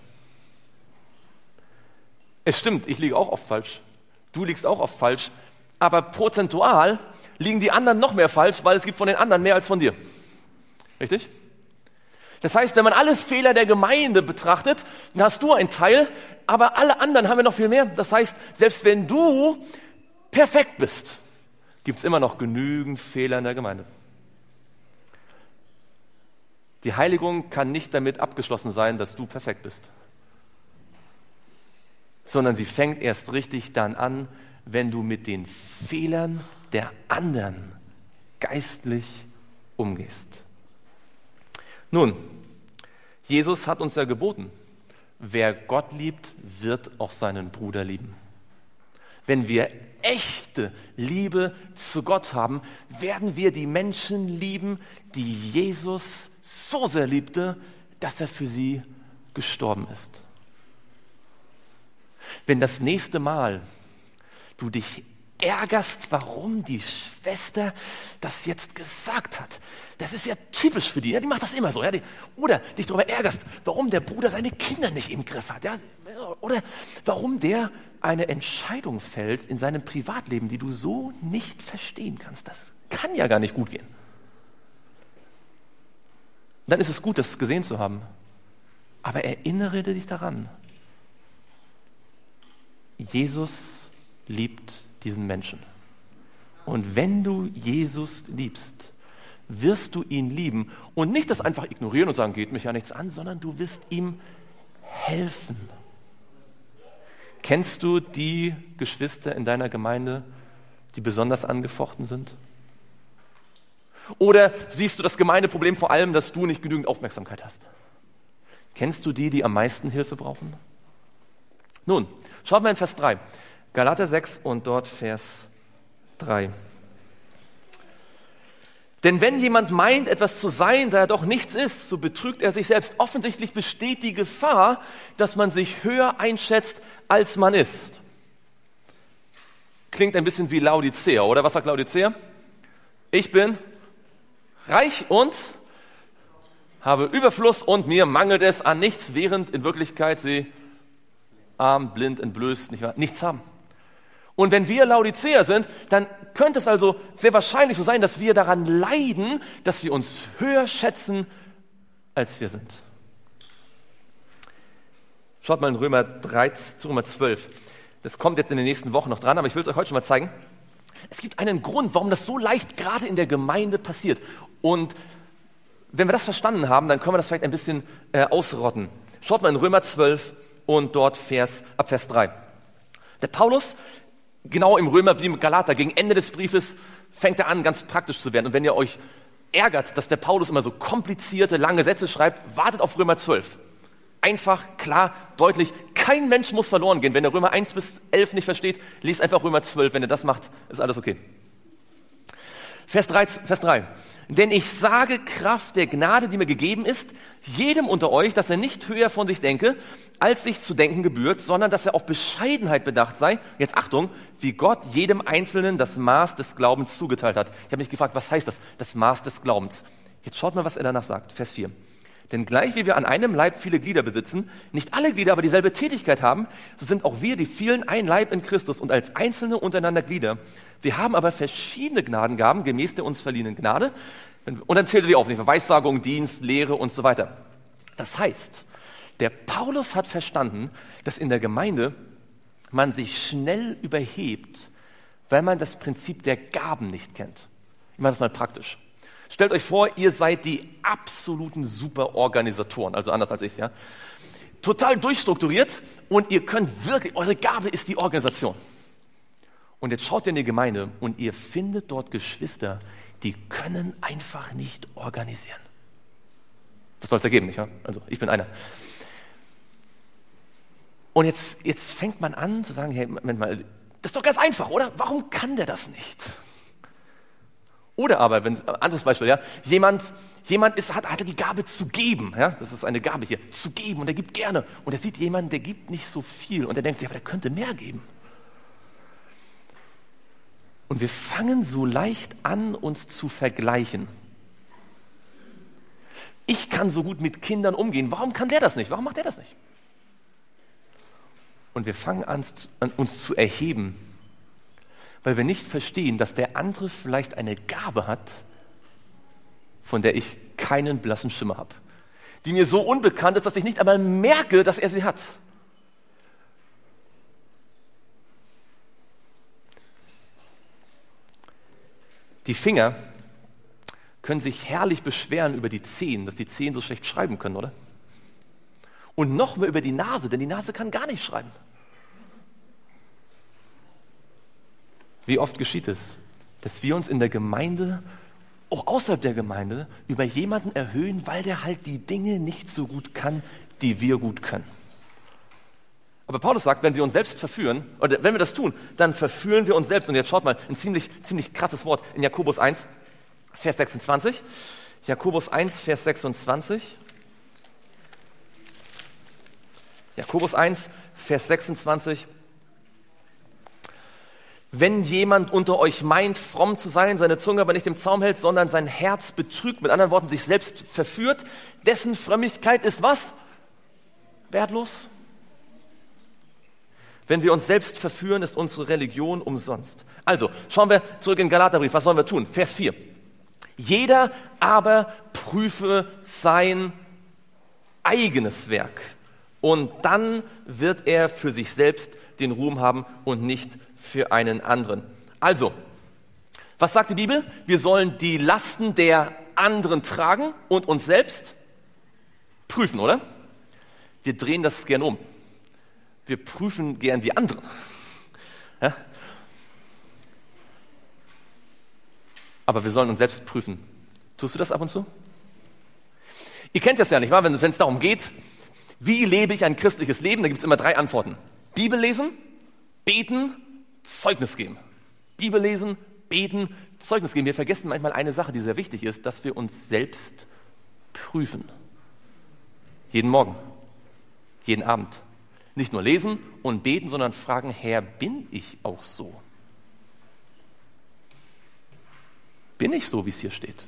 Es stimmt, ich liege auch oft falsch. Du liegst auch oft falsch. Aber prozentual liegen die anderen noch mehr falsch, weil es gibt von den anderen mehr als von dir. Richtig? Das heißt, wenn man alle Fehler der Gemeinde betrachtet, dann hast du einen Teil, aber alle anderen haben ja noch viel mehr. Das heißt, selbst wenn du perfekt bist, gibt es immer noch genügend Fehler in der Gemeinde. Die Heiligung kann nicht damit abgeschlossen sein, dass du perfekt bist, sondern sie fängt erst richtig dann an, wenn du mit den Fehlern der anderen geistlich umgehst. Nun, Jesus hat uns ja geboten, wer Gott liebt, wird auch seinen Bruder lieben. Wenn wir echte Liebe zu Gott haben, werden wir die Menschen lieben, die Jesus so sehr liebte, dass er für sie gestorben ist. Wenn das nächste Mal du dich ärgerst, warum die Schwester das jetzt gesagt hat, das ist ja typisch für die, ja, die macht das immer so. Ja, die, oder dich darüber ärgerst, warum der Bruder seine Kinder nicht im Griff hat. Ja, oder warum der eine Entscheidung fällt in seinem Privatleben, die du so nicht verstehen kannst. Das kann ja gar nicht gut gehen. Dann ist es gut, das gesehen zu haben. Aber erinnere dich daran, Jesus liebt diesen Menschen. Und wenn du Jesus liebst, wirst du ihn lieben und nicht das einfach ignorieren und sagen, geht mich ja nichts an, sondern du wirst ihm helfen. Kennst du die Geschwister in deiner Gemeinde, die besonders angefochten sind? Oder siehst du das Gemeindeproblem vor allem, dass du nicht genügend Aufmerksamkeit hast? Kennst du die, die am meisten Hilfe brauchen? Nun, schaut mal in Vers drei. Galater sechs und dort Vers drei. Denn wenn jemand meint, etwas zu sein, da er doch nichts ist, so betrügt er sich selbst. Offensichtlich besteht die Gefahr, dass man sich höher einschätzt, als man ist. Klingt ein bisschen wie Laodicea, oder? Was sagt Laodicea? Ich bin reich und habe Überfluss und mir mangelt es an nichts, während in Wirklichkeit sie arm, blind, entblößt, nicht wahr? Nichts haben. Und wenn wir Laodicea sind, dann könnte es also sehr wahrscheinlich so sein, dass wir daran leiden, dass wir uns höher schätzen, als wir sind. Schaut mal in Römer dreizehn, Römer zwölf. Das kommt jetzt in den nächsten Wochen noch dran, aber ich will es euch heute schon mal zeigen. Es gibt einen Grund, warum das so leicht gerade in der Gemeinde passiert. Und wenn wir das verstanden haben, dann können wir das vielleicht ein bisschen äh, ausrotten. Schaut mal in Römer zwölf und dort Vers, ab Vers drei. Der Paulus, genau im Römer wie im Galater, gegen Ende des Briefes fängt er an, ganz praktisch zu werden. Und wenn ihr euch ärgert, dass der Paulus immer so komplizierte, lange Sätze schreibt, wartet auf Römer zwölf. Einfach, klar, deutlich. Kein Mensch muss verloren gehen. Wenn ihr Römer eins bis elf nicht versteht, liest einfach Römer zwölf. Wenn ihr das macht, ist alles okay. Vers drei, Vers drei. Denn ich sage Kraft der Gnade, die mir gegeben ist, jedem unter euch, dass er nicht höher von sich denke, als sich zu denken gebührt, sondern dass er auf Bescheidenheit bedacht sei. Jetzt Achtung, wie Gott jedem Einzelnen das Maß des Glaubens zugeteilt hat. Ich habe mich gefragt, was heißt das? Das Maß des Glaubens. Jetzt schaut mal, was er danach sagt. Vers vier. Denn gleich wie wir an einem Leib viele Glieder besitzen, nicht alle Glieder aber dieselbe Tätigkeit haben, so sind auch wir, die vielen, ein Leib in Christus und als Einzelne untereinander Glieder. Wir haben aber verschiedene Gnadengaben, gemäß der uns verliehenen Gnade. Und dann zählt er die auf, nicht? Weissagung, Dienst, Lehre und so weiter. Das heißt, der Paulus hat verstanden, dass in der Gemeinde man sich schnell überhebt, weil man das Prinzip der Gaben nicht kennt. Ich mache das mal praktisch. Stellt euch vor, ihr seid die absoluten Superorganisatoren, also anders als ich, ja. Total durchstrukturiert und ihr könnt wirklich, eure Gabe ist die Organisation. Und jetzt schaut ihr in die Gemeinde und ihr findet dort Geschwister, die können einfach nicht organisieren. Das soll es ergeben, nicht wahr? Also ich bin einer. Und jetzt, jetzt fängt man an zu sagen, hey, Moment mal, das ist doch ganz einfach, oder? Warum kann der das nicht? Oder aber, wenn anderes Beispiel, ja, jemand, jemand ist, hat, hatte die Gabe zu geben, ja, das ist eine Gabe hier, zu geben und er gibt gerne. Und er sieht jemanden, der gibt nicht so viel und er denkt, ja, aber der könnte mehr geben. Und wir fangen so leicht an, uns zu vergleichen. Ich kann so gut mit Kindern umgehen, warum kann der das nicht? Warum macht der das nicht? Und wir fangen an, an uns zu erheben, weil wir nicht verstehen, dass der andere vielleicht eine Gabe hat, von der ich keinen blassen Schimmer habe, die mir so unbekannt ist, dass ich nicht einmal merke, dass er sie hat. Die Finger können sich herrlich beschweren über die Zehen, dass die Zehen so schlecht schreiben können, oder? Und noch mehr über die Nase, denn die Nase kann gar nicht schreiben. Wie oft geschieht es, dass wir uns in der Gemeinde, auch außerhalb der Gemeinde, über jemanden erhöhen, weil der halt die Dinge nicht so gut kann, die wir gut können. Aber Paulus sagt, wenn wir uns selbst verführen, oder wenn wir das tun, dann verführen wir uns selbst. Und jetzt schaut mal, ein ziemlich, ziemlich krasses Wort in Jakobus eins, Vers sechsundzwanzig. Jakobus eins, Vers sechsundzwanzig. Jakobus eins, Vers sechsundzwanzig. Wenn jemand unter euch meint, fromm zu sein, seine Zunge aber nicht im Zaum hält, sondern sein Herz betrügt, mit anderen Worten sich selbst verführt, dessen Frömmigkeit ist was? Wertlos. Wenn wir uns selbst verführen, ist unsere Religion umsonst. Also, schauen wir zurück in den Galaterbrief. Was sollen wir tun? Vers vier. Jeder aber prüfe sein eigenes Werk. Und dann wird er für sich selbst den Ruhm haben und nicht für einen anderen. Also, was sagt die Bibel? Wir sollen die Lasten der anderen tragen und uns selbst prüfen, oder? Wir drehen das gern um. Wir prüfen gern die anderen. Ja? Aber wir sollen uns selbst prüfen. Tust du das ab und zu? Ihr kennt das ja nicht wahr? Wenn es darum geht, wie lebe ich ein christliches Leben, da gibt es immer drei Antworten. Bibel lesen, beten, Zeugnis geben. Bibel lesen, beten, Zeugnis geben. Wir vergessen manchmal eine Sache, die sehr wichtig ist, dass wir uns selbst prüfen. Jeden Morgen, jeden Abend. Nicht nur lesen und beten, sondern fragen, Herr, bin ich auch so? Bin ich so, wie es hier steht?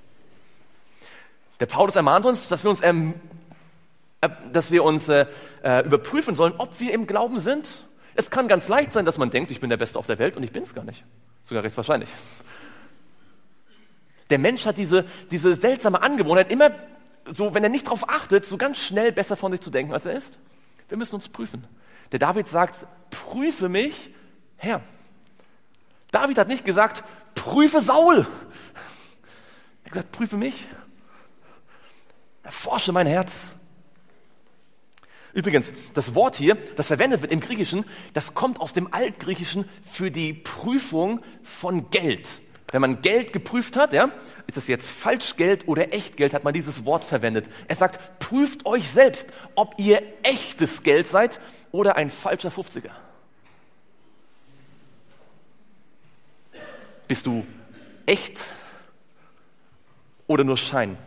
Der Paulus ermahnt uns, dass wir uns, ähm, äh, dass wir uns äh, überprüfen sollen, ob wir im Glauben sind. Es kann ganz leicht sein, dass man denkt, ich bin der Beste auf der Welt und ich bin es gar nicht. Sogar recht wahrscheinlich. Der Mensch hat diese, diese seltsame Angewohnheit, immer so, wenn er nicht darauf achtet, so ganz schnell besser von sich zu denken, als er ist. Wir müssen uns prüfen. Der David sagt, prüfe mich, Herr. David hat nicht gesagt, prüfe Saul. Er hat gesagt, prüfe mich. Erforsche mein Herz. Übrigens, das Wort hier, das verwendet wird im Griechischen, das kommt aus dem Altgriechischen für die Prüfung von Geld. Wenn man Geld geprüft hat, ja, ist das jetzt Falschgeld oder Echtgeld, hat man dieses Wort verwendet. Er sagt, prüft euch selbst, ob ihr echtes Geld seid oder ein falscher Fünfziger. Bist du echt oder nur Schein?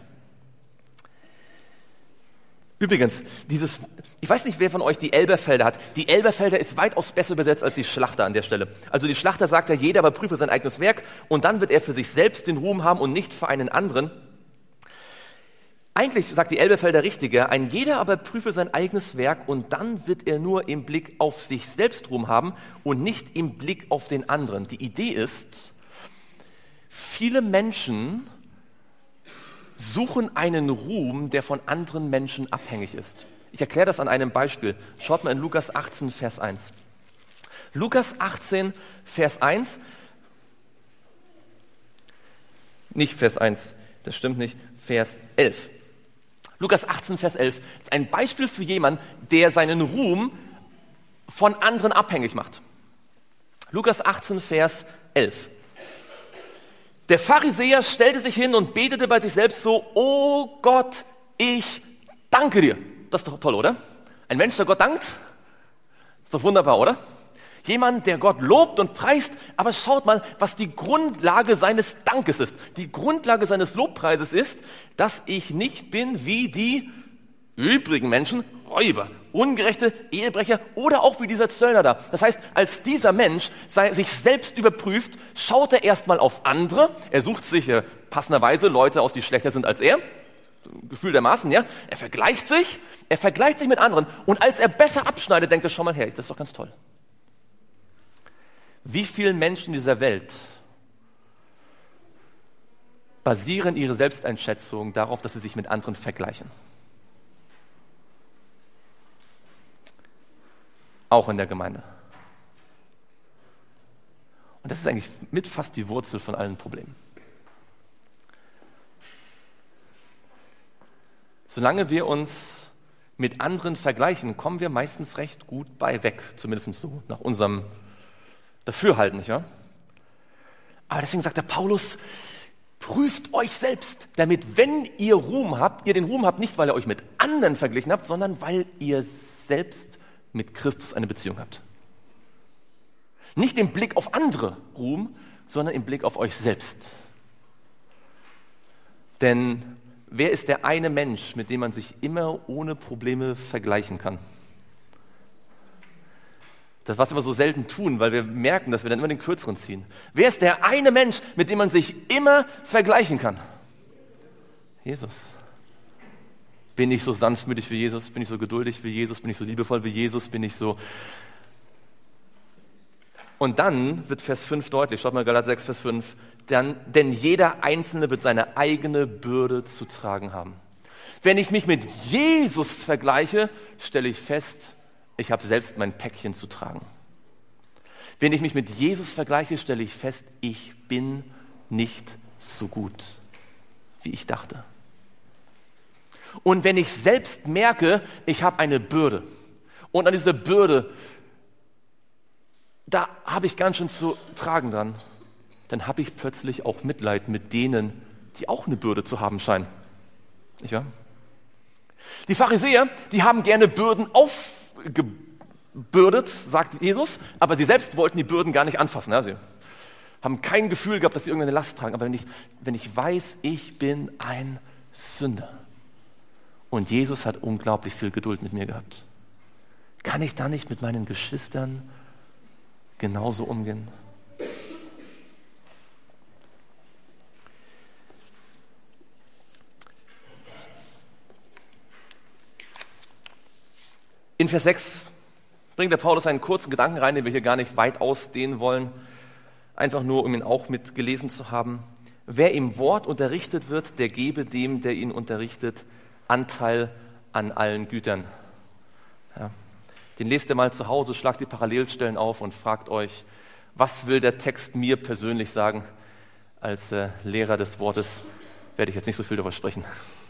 Übrigens, dieses, ich weiß nicht, wer von euch die Elberfelder hat. Die Elberfelder ist weitaus besser übersetzt als die Schlachter an der Stelle. Also die Schlachter sagt ja, jeder überprüfe sein eigenes Werk und dann wird er für sich selbst den Ruhm haben und nicht für einen anderen. Eigentlich sagt die Elberfelder richtiger, ein jeder aber prüfe sein eigenes Werk und dann wird er nur im Blick auf sich selbst Ruhm haben und nicht im Blick auf den anderen. Die Idee ist, viele Menschen suchen einen Ruhm, der von anderen Menschen abhängig ist. Ich erkläre das an einem Beispiel. Schaut mal in Lukas achtzehn, Vers eins. Lukas achtzehn, Vers eins. Nicht Vers eins, das stimmt nicht, Vers elf. Lukas achtzehn, Vers elf ist ein Beispiel für jemanden, der seinen Ruhm von anderen abhängig macht. Lukas achtzehn, Vers elf. Der Pharisäer stellte sich hin und betete bei sich selbst so, oh Gott, ich danke dir. Das ist doch toll, oder? Ein Mensch, der Gott dankt, ist doch wunderbar, oder? Jemand, der Gott lobt und preist, aber schaut mal, was die Grundlage seines Dankes ist. Die Grundlage seines Lobpreises ist, dass ich nicht bin wie die übrigen Menschen, Räuber, Ungerechte, Ehebrecher oder auch wie dieser Zöllner da. Das heißt, als dieser Mensch sich selbst überprüft, schaut er erstmal auf andere. Er sucht sich äh, passenderweise Leute aus, die schlechter sind als er. Gefühl dermaßen, ja. Er vergleicht sich, er vergleicht sich mit anderen. Und als er besser abschneidet, denkt er, schau mal her, das ist doch ganz toll. Wie viele Menschen dieser Welt basieren ihre Selbsteinschätzung darauf, dass sie sich mit anderen vergleichen? Auch in der Gemeinde. Und das ist eigentlich mit fast die Wurzel von allen Problemen. Solange wir uns mit anderen vergleichen, kommen wir meistens recht gut bei weg. Zumindest so nach unserem Dafürhalten, nicht wahr? Aber deswegen sagt der Paulus, prüft euch selbst, damit wenn ihr Ruhm habt, ihr den Ruhm habt, nicht weil ihr euch mit anderen verglichen habt, sondern weil ihr selbst mit Christus eine Beziehung habt. Nicht im Blick auf andere Ruhm, sondern im Blick auf euch selbst. Denn wer ist der eine Mensch, mit dem man sich immer ohne Probleme vergleichen kann? Das, was wir so selten tun, weil wir merken, dass wir dann immer den Kürzeren ziehen. Wer ist der eine Mensch, mit dem man sich immer vergleichen kann? Jesus. Bin ich so sanftmütig wie Jesus? Bin ich so geduldig wie Jesus? Bin ich so liebevoll wie Jesus? Bin ich so... Und dann wird Vers fünf deutlich. Schaut mal, Galater sechs, Vers fünf. Dann, denn jeder Einzelne wird seine eigene Bürde zu tragen haben. Wenn ich mich mit Jesus vergleiche, stelle ich fest, ich habe selbst mein Päckchen zu tragen. Wenn ich mich mit Jesus vergleiche, stelle ich fest, ich bin nicht so gut, wie ich dachte. Und wenn ich selbst merke, ich habe eine Bürde und an dieser Bürde, da habe ich ganz schön zu tragen dran, dann habe ich plötzlich auch Mitleid mit denen, die auch eine Bürde zu haben scheinen. Nicht wahr? Die Pharisäer, die haben gerne Bürden aufgebürdet, sagt Jesus, aber sie selbst wollten die Bürden gar nicht anfassen. Ja? Sie haben kein Gefühl gehabt, dass sie irgendeine Last tragen. Aber wenn ich, wenn ich weiß, ich bin ein Sünder, und Jesus hat unglaublich viel Geduld mit mir gehabt, kann ich da nicht mit meinen Geschwistern genauso umgehen? In Vers sechs bringt der Paulus einen kurzen Gedanken rein, den wir hier gar nicht weit ausdehnen wollen, einfach nur, um ihn auch mitgelesen zu haben. Wer im Wort unterrichtet wird, der gebe dem, der ihn unterrichtet, Anteil an allen Gütern. Ja. Den lest ihr mal zu Hause, schlagt die Parallelstellen auf und fragt euch, Was will der Text mir persönlich sagen? Als äh, Lehrer des Wortes werde ich jetzt nicht so viel darüber sprechen.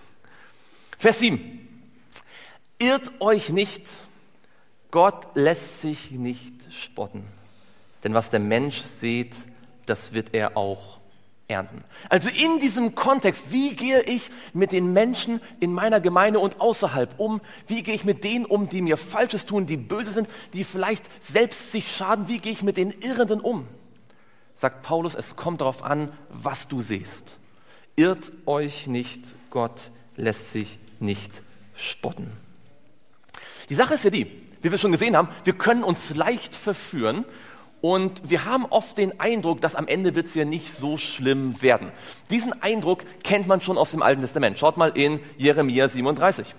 Vers sieben. Irrt euch nicht, Gott lässt sich nicht spotten. Denn was der Mensch sät, das wird er auch ernten. Also in diesem Kontext, wie gehe ich mit den Menschen in meiner Gemeinde und außerhalb um? Wie gehe ich mit denen um, die mir Falsches tun, die böse sind, die vielleicht selbst sich schaden? Wie gehe ich mit den Irrenden um? Sagt Paulus, es kommt darauf an, was du siehst. Irrt euch nicht, Gott lässt sich nicht spotten. Die Sache ist ja die, wie wir schon gesehen haben, wir können uns leicht verführen und wir haben oft den Eindruck, dass am Ende wird es ja nicht so schlimm werden. Diesen Eindruck kennt man schon aus dem Alten Testament. Schaut mal in Jeremia siebenunddreißig.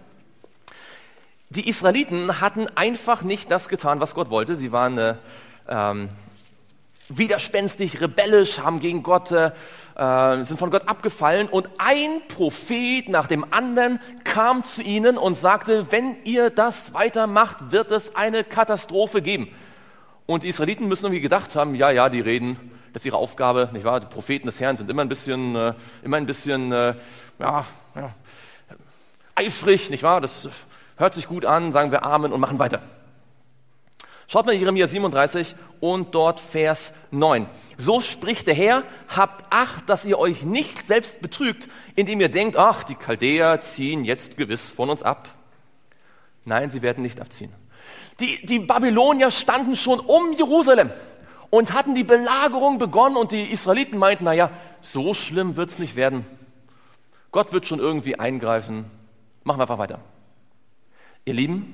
Die Israeliten hatten einfach nicht das getan, was Gott wollte. Sie waren äh, ähm, widerspenstig, rebellisch, haben gegen Gott, äh, sind von Gott abgefallen und ein Prophet nach dem anderen kam zu ihnen und sagte, wenn ihr das weitermacht, wird es eine Katastrophe geben. Und die Israeliten müssen irgendwie gedacht haben, ja, ja, die reden, das ist ihre Aufgabe, nicht wahr? Die Propheten des Herrn sind immer ein bisschen, äh, immer ein bisschen, äh, ja, ja, eifrig, nicht wahr? Das hört sich gut an, sagen wir Amen und machen weiter. Schaut mal in Jeremia siebenunddreißig und dort Vers neun. So spricht der Herr, habt Acht, dass ihr euch nicht selbst betrügt, indem ihr denkt, ach, die Chaldäer ziehen jetzt gewiss von uns ab. Nein, sie werden nicht abziehen. Die, die Babylonier standen schon um Jerusalem und hatten die Belagerung begonnen und die Israeliten meinten, naja, so schlimm wird's nicht werden. Gott wird schon irgendwie eingreifen. Machen wir einfach weiter. Ihr Lieben,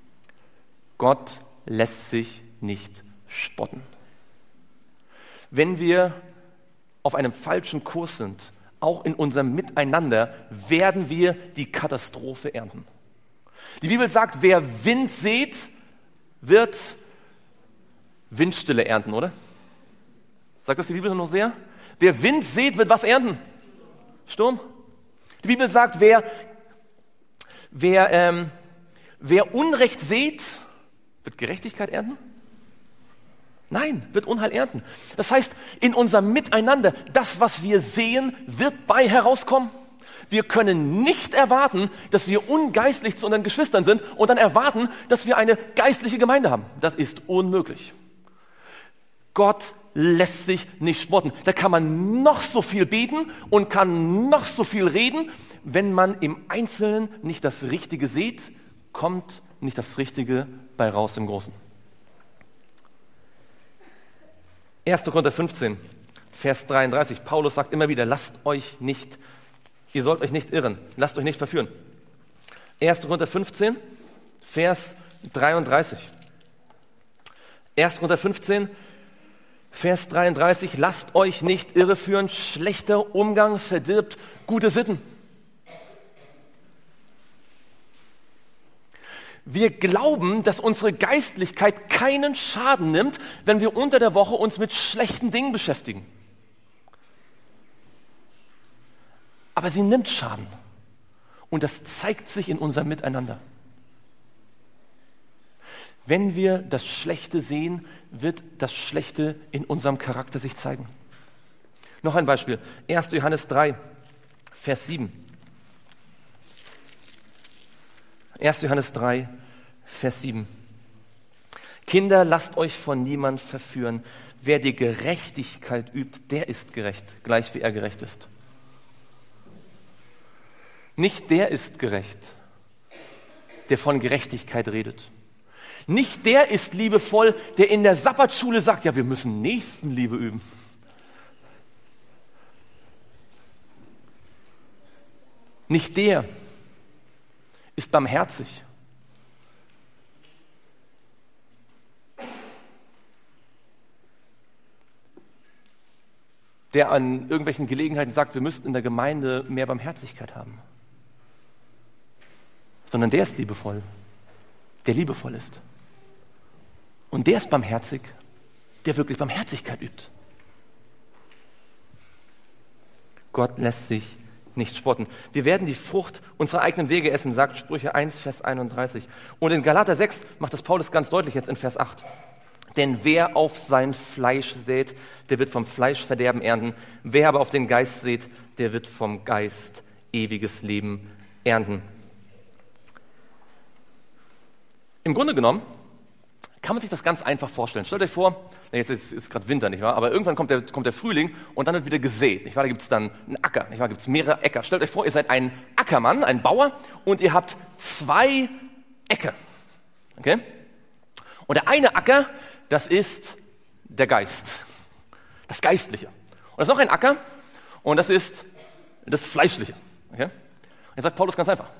Gott lässt sich nicht spotten. Wenn wir auf einem falschen Kurs sind, auch in unserem Miteinander, werden wir die Katastrophe ernten. Die Bibel sagt, wer Wind sät, wird Windstille ernten, oder? Sagt das die Bibel noch sehr? Wer Wind sät, wird was ernten? Sturm. Die Bibel sagt, wer, wer, ähm, wer Unrecht sät, wird Gerechtigkeit ernten? Nein, wird Unheil ernten. Das heißt, in unserem Miteinander, das, was wir sehen, wird bei herauskommen. Wir können nicht erwarten, dass wir ungeistlich zu unseren Geschwistern sind und dann erwarten, dass wir eine geistliche Gemeinde haben. Das ist unmöglich. Gott lässt sich nicht spotten. Da kann man noch so viel beten und kann noch so viel reden. Wenn man im Einzelnen nicht das Richtige sieht, kommt nicht das Richtige bei raus im Großen. erster Korinther fünfzehn, Vers dreiunddreißig. Paulus sagt immer wieder, lasst euch nicht, ihr sollt euch nicht irren, lasst euch nicht verführen. erster Korinther fünfzehn, Vers dreiunddreißig. erster Korinther fünfzehn, Vers dreiunddreißig. Lasst euch nicht irreführen, schlechter Umgang verdirbt gute Sitten. Wir glauben, dass unsere Geistlichkeit keinen Schaden nimmt, wenn wir unter der Woche uns mit schlechten Dingen beschäftigen. Aber sie nimmt Schaden. Und das zeigt sich in unserem Miteinander. Wenn wir das Schlechte sehen, wird das Schlechte in unserem Charakter sich zeigen. Noch ein Beispiel. erster Johannes drei, Vers sieben. erster Johannes drei, Vers sieben. Kinder, lasst euch von niemand verführen. Wer die Gerechtigkeit übt, der ist gerecht, gleich wie er gerecht ist. Nicht der ist gerecht, der von Gerechtigkeit redet. Nicht der ist liebevoll, der in der Sabbatschule sagt, ja, wir müssen Nächstenliebe üben. Nicht der ist barmherzig. Der an irgendwelchen Gelegenheiten sagt, wir müssten in der Gemeinde mehr Barmherzigkeit haben. Sondern der ist liebevoll, der liebevoll ist. Und der ist barmherzig, der wirklich Barmherzigkeit übt. Gott lässt sich nicht spotten. Wir werden die Frucht unserer eigenen Wege essen, sagt Sprüche eins, Vers einunddreißig. Und in Galater sechs macht das Paulus ganz deutlich jetzt in Vers acht. Denn wer auf sein Fleisch sät, der wird vom Fleisch Verderben ernten. Wer aber auf den Geist sät, der wird vom Geist ewiges Leben ernten. Im Grunde genommen kann man sich das ganz einfach vorstellen. Stellt euch vor, jetzt ist, ist gerade Winter, nicht wahr? Aber irgendwann kommt der, kommt der Frühling und dann wird wieder gesät, nicht wahr? Da gibt es dann einen Acker, nicht wahr? Da gibt es mehrere Äcker. Stellt euch vor, ihr seid ein Ackermann, ein Bauer und ihr habt zwei Äcker. Okay? Und der eine Acker, das ist der Geist, das Geistliche. Und das ist noch ein Acker und das ist das Fleischliche. Okay? Und jetzt sagt Paulus ganz einfach,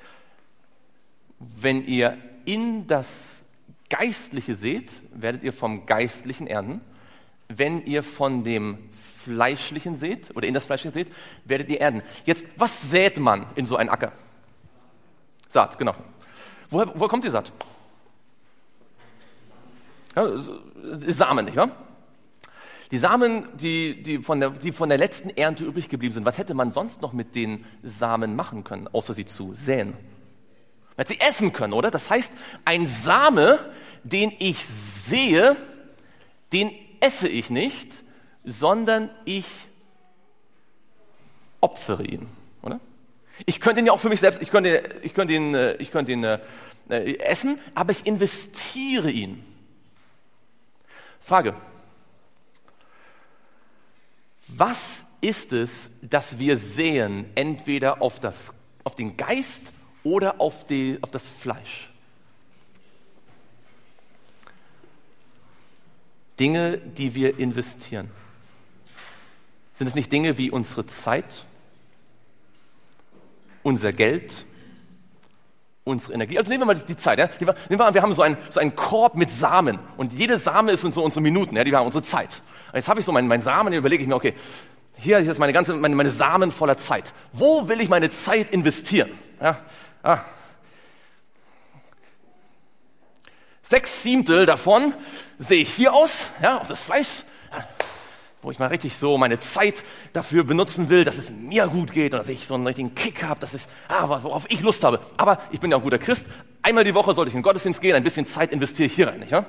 wenn ihr in das Geistliche seht, werdet ihr vom Geistlichen ernten. Wenn ihr von dem Fleischlichen seht oder in das Fleischliche seht, werdet ihr ernten. Jetzt, was sät man in so einen Acker? Saat, genau. Woher, woher kommt die Saat? Ja, Samen, nicht wahr? Die Samen, die, die, von der, die von der letzten Ernte übrig geblieben sind, was hätte man sonst noch mit den Samen machen können, außer sie zu säen? Man hätte sie essen können, oder? Das heißt, ein Same, den ich sehe, den esse ich nicht, sondern ich opfere ihn, oder? Ich könnte ihn ja auch für mich selbst, ich könnte, ich könnte ihn, ich könnte ihn äh, essen, aber ich investiere ihn. Frage: Was ist es, dass wir säen, entweder auf, das, auf den Geist oder auf, die, auf das Fleisch? Dinge, die wir investieren. Sind es nicht Dinge wie unsere Zeit, unser Geld, unsere Energie? Also nehmen wir mal die Zeit. Ja? Nehmen wir mal, wir haben so einen, so einen Korb mit Samen und jede Same ist so unsere Minuten, ja? Die haben unsere Zeit. Und jetzt habe ich so meinen, meinen Samen, überlege ich mir, okay, hier ist meine ganze, meine, meine Samen voller Zeit. Wo will ich meine Zeit investieren? Ja? Ah. Sechs Siebtel davon sehe ich hier aus, ja, auf das Fleisch, ja, wo ich mal richtig so meine Zeit dafür benutzen will, dass es mir gut geht und dass ich so einen richtigen Kick habe, dass es, ah, worauf ich Lust habe. Aber ich bin ja auch ein guter Christ. Einmal die Woche sollte ich in den Gottesdienst gehen, ein bisschen Zeit investiere ich hier rein, nicht wahr?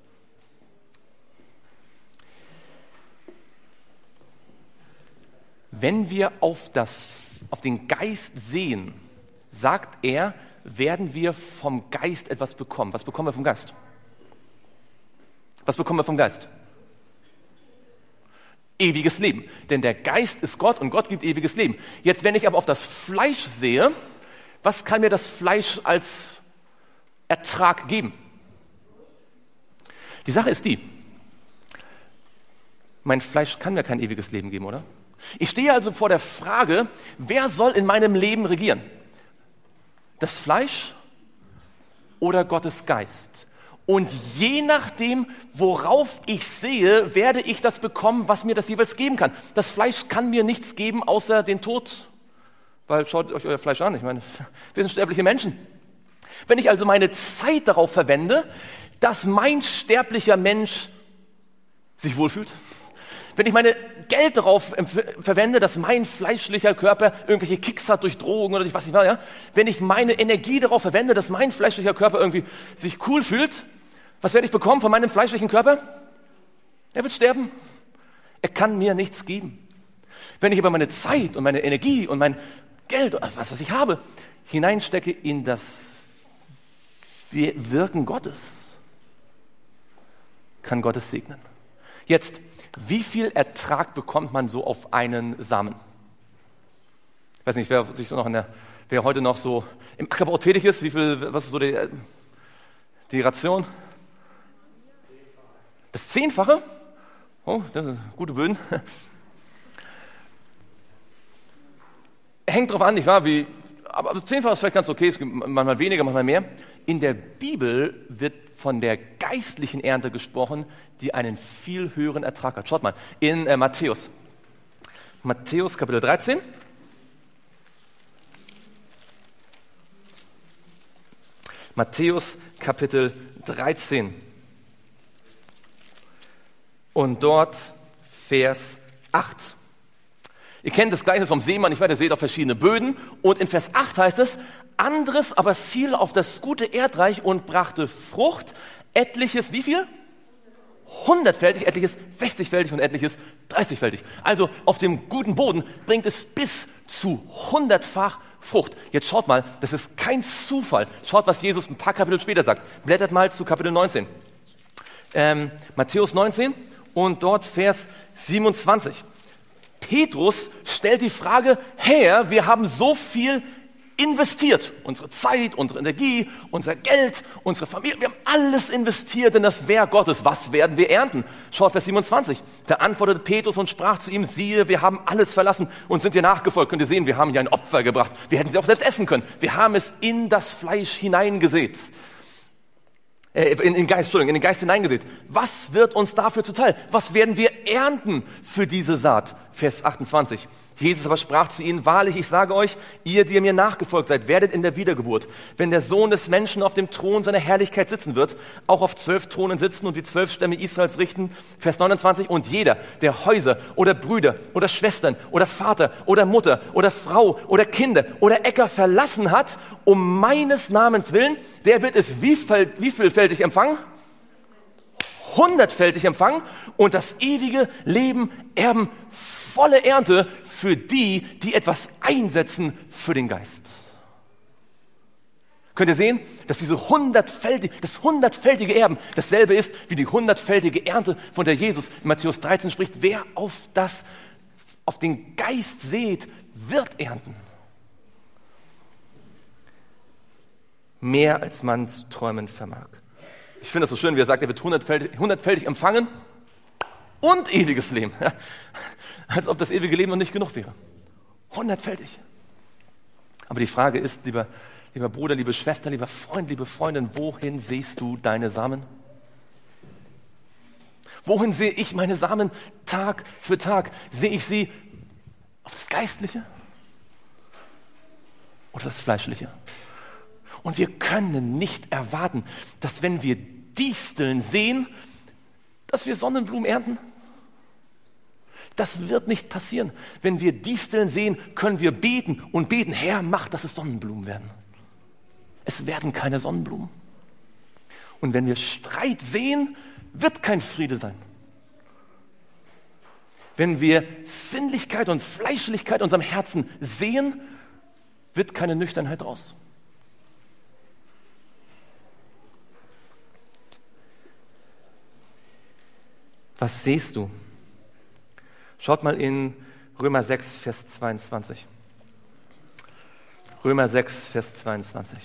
Wenn wir auf, das, auf den Geist sehen, sagt er, werden wir vom Geist etwas bekommen. Was bekommen wir vom Geist? Was bekommen wir vom Geist? Ewiges Leben. Denn der Geist ist Gott und Gott gibt ewiges Leben. Jetzt, wenn ich aber auf das Fleisch sehe, was kann mir das Fleisch als Ertrag geben? Die Sache ist die, mein Fleisch kann mir kein ewiges Leben geben, oder? Ich stehe also vor der Frage, wer soll in meinem Leben regieren? Das Fleisch oder Gottes Geist? Und je nachdem, worauf ich sehe, werde ich das bekommen, was mir das jeweils geben kann. Das Fleisch kann mir nichts geben, außer den Tod. Weil schaut euch euer Fleisch an, ich meine, wir sind sterbliche Menschen. Wenn ich also meine Zeit darauf verwende, dass mein sterblicher Mensch sich wohlfühlt, wenn ich meine Geld darauf verwende, dass mein fleischlicher Körper irgendwelche Kicks hat durch Drogen oder durch was ich war, ja, wenn ich meine Energie darauf verwende, dass mein fleischlicher Körper irgendwie sich cool fühlt, was werde ich bekommen von meinem fleischlichen Körper? Er wird sterben. Er kann mir nichts geben. Wenn ich aber meine Zeit und meine Energie und mein Geld, was, was ich habe, hineinstecke in das Wirken Gottes, kann Gott es segnen. Jetzt, wie viel Ertrag bekommt man so auf einen Samen? Ich weiß nicht, wer sich so noch in der, wer heute noch so im Ackerbau tätig ist, wie viel, was ist so die, die Ration? Das Zehnfache? Oh, das sind gute Böden. Hängt drauf an, nicht wahr? Wie, aber Zehnfache ist vielleicht ganz okay, es gibt manchmal weniger, manchmal mehr. In der Bibel wird von der geistlichen Ernte gesprochen, die einen viel höheren Ertrag hat. Schaut mal, in äh, Matthäus. Matthäus Kapitel dreizehn. Matthäus Kapitel dreizehn. Und dort Vers acht. Ihr kennt das Gleichnis vom Seemann, ich weiß, ihr seht auf verschiedene Böden. Und in Vers acht heißt es, anderes aber fiel auf das gute Erdreich und brachte Frucht, etliches, wie viel? hundertfältig, etliches sechzigfältig und etliches dreißigfältig. Also auf dem guten Boden bringt es bis zu hundertfach Frucht. Jetzt schaut mal, das ist kein Zufall. Schaut, was Jesus ein paar Kapitel später sagt. Blättert mal zu Kapitel neunzehn. Ähm, Matthäus neunzehn und dort Vers siebenundzwanzig. Petrus stellt die Frage, Herr, wir haben so viel investiert. Unsere Zeit, unsere Energie, unser Geld, unsere Familie. Wir haben alles investiert in das Werk Gottes. Was werden wir ernten? Schaut Vers siebenundzwanzig. Da antwortete Petrus und sprach zu ihm, siehe, wir haben alles verlassen und sind dir nachgefolgt. Könnt ihr sehen, wir haben hier ein Opfer gebracht. Wir hätten sie auch selbst essen können. Wir haben es in das Fleisch hineingesät. Äh, in den Geist, Entschuldigung, in den Geist hineingesät. Was wird uns dafür zuteil? Was werden wir ernten für diese Saat? Vers achtundzwanzig. Jesus aber sprach zu ihnen, wahrlich, ich sage euch, ihr, die ihr mir nachgefolgt seid, werdet in der Wiedergeburt, wenn der Sohn des Menschen auf dem Thron seiner Herrlichkeit sitzen wird, auch auf zwölf Thronen sitzen und die zwölf Stämme Israels richten. Vers neunundzwanzig. Und jeder, der Häuser oder Brüder oder Schwestern oder Vater oder Mutter oder Frau oder Kinder oder Äcker verlassen hat, um meines Namens willen, der wird es wie, viel, wie vielfältig empfangen? Hundertfältig empfangen und das ewige Leben erben. Volle Ernte für die, die etwas einsetzen für den Geist. Könnt ihr sehen, dass diese hundertfältige, das hundertfältige Erben dasselbe ist wie die hundertfältige Ernte, von der Jesus in Matthäus dreizehn spricht. Wer auf das, auf den Geist sät, wird ernten. Mehr als man zu träumen vermag. Ich finde das so schön, wie er sagt, er wird hundertfältig, hundertfältig empfangen und ewiges Leben. Als ob das ewige Leben noch nicht genug wäre. Hundertfältig. Aber die Frage ist, lieber, lieber Bruder, liebe Schwester, lieber Freund, liebe Freundin, wohin siehst du deine Samen? Wohin sehe ich meine Samen Tag für Tag? Sehe ich sie auf das Geistliche oder das Fleischliche? Und wir können nicht erwarten, dass wenn wir Disteln sehen, dass wir Sonnenblumen ernten. Das wird nicht passieren. Wenn wir Disteln sehen, können wir beten und beten, Herr, mach, dass es Sonnenblumen werden. Es werden keine Sonnenblumen. Und wenn wir Streit sehen, wird kein Friede sein. Wenn wir Sinnlichkeit und Fleischlichkeit in unserem Herzen sehen, wird keine Nüchternheit raus. Was siehst du? Schaut mal in Römer sechs, Vers zweiundzwanzig. Römer sechs, Vers zweiundzwanzig.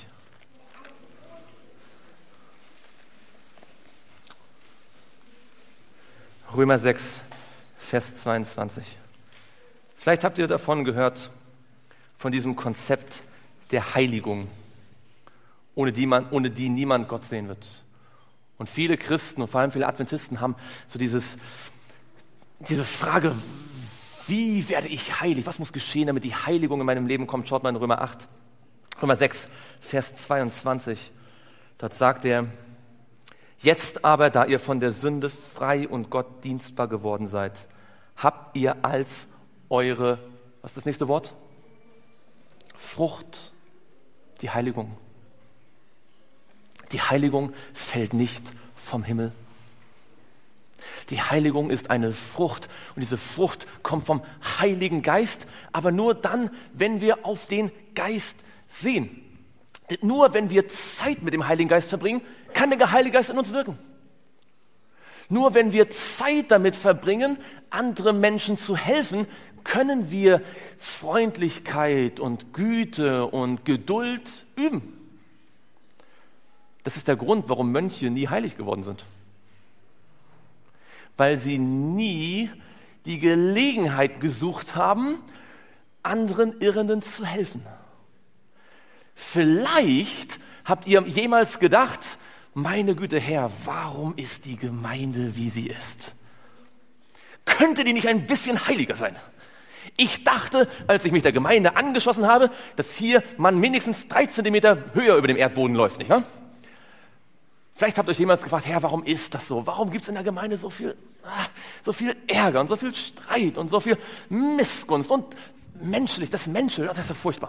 Römer sechs, Vers zweiundzwanzig. Vielleicht habt ihr davon gehört, von diesem Konzept der Heiligung, ohne die, man, ohne die niemand Gott sehen wird. Und viele Christen und vor allem viele Adventisten haben so dieses, diese Frage, wie werde ich heilig? Was muss geschehen, damit die Heiligung in meinem Leben kommt? Schaut mal in Römer acht, Römer sechs, Vers zweiundzwanzig. Dort sagt er, jetzt aber, da ihr von der Sünde frei und Gott dienstbar geworden seid, habt ihr als eure, was ist das nächste Wort? Frucht, die Heiligung. Die Heiligung fällt nicht vom Himmel. Die Heiligung ist eine Frucht und diese Frucht kommt vom Heiligen Geist, aber nur dann, wenn wir auf den Geist sehen. Denn nur wenn wir Zeit mit dem Heiligen Geist verbringen, kann der Heilige Geist in uns wirken. Nur wenn wir Zeit damit verbringen, anderen Menschen zu helfen, können wir Freundlichkeit und Güte und Geduld üben. Das ist der Grund, warum Mönche nie heilig geworden sind. Weil sie nie die Gelegenheit gesucht haben, anderen Irrenden zu helfen. Vielleicht habt ihr jemals gedacht, meine Güte Herr, warum ist die Gemeinde, wie sie ist? Könnte die nicht ein bisschen heiliger sein? Ich dachte, als ich mich der Gemeinde angeschlossen habe, dass hier man mindestens drei Zentimeter höher über dem Erdboden läuft, nicht wahr? Vielleicht habt ihr euch jemals gefragt, Herr, warum ist das so? Warum gibt es in der Gemeinde so viel, so viel Ärger und so viel Streit und so viel Missgunst und menschlich, das Menschliche, das ist ja furchtbar.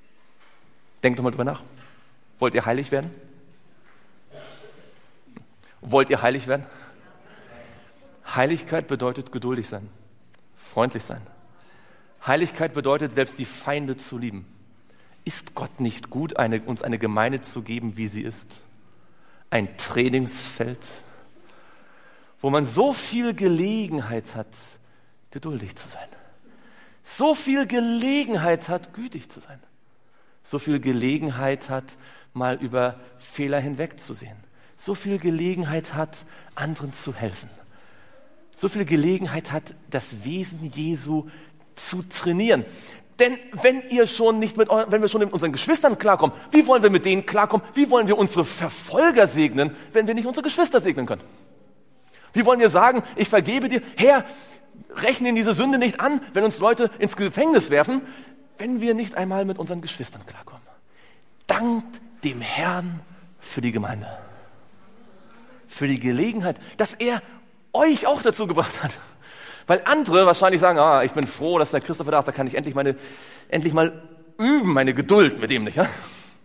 Denkt doch mal drüber nach. Wollt ihr heilig werden? Wollt ihr heilig werden? Heiligkeit bedeutet geduldig sein, freundlich sein. Heiligkeit bedeutet, selbst die Feinde zu lieben. Ist Gott nicht gut, eine, uns eine Gemeinde zu geben, wie sie ist? Ein Trainingsfeld, wo man so viel Gelegenheit hat, geduldig zu sein. So viel Gelegenheit hat, gütig zu sein. So viel Gelegenheit hat, mal über Fehler hinwegzusehen. So viel Gelegenheit hat, anderen zu helfen. So viel Gelegenheit hat, das Wesen Jesu zu trainieren. Denn wenn ihr schon nicht mit, wenn wir schon mit unseren Geschwistern klarkommen, wie wollen wir mit denen klarkommen? Wie wollen wir unsere Verfolger segnen, wenn wir nicht unsere Geschwister segnen können? Wie wollen wir sagen, ich vergebe dir, Herr, rechne in diese Sünde nicht an, wenn uns Leute ins Gefängnis werfen, wenn wir nicht einmal mit unseren Geschwistern klarkommen? Dankt dem Herrn für die Gemeinde, für die Gelegenheit, dass er euch auch dazu gebracht hat. Weil andere wahrscheinlich sagen, ah, ich bin froh, dass der Christopher da ist, da kann ich endlich, meine, endlich mal üben, meine Geduld mit dem nicht. Ja?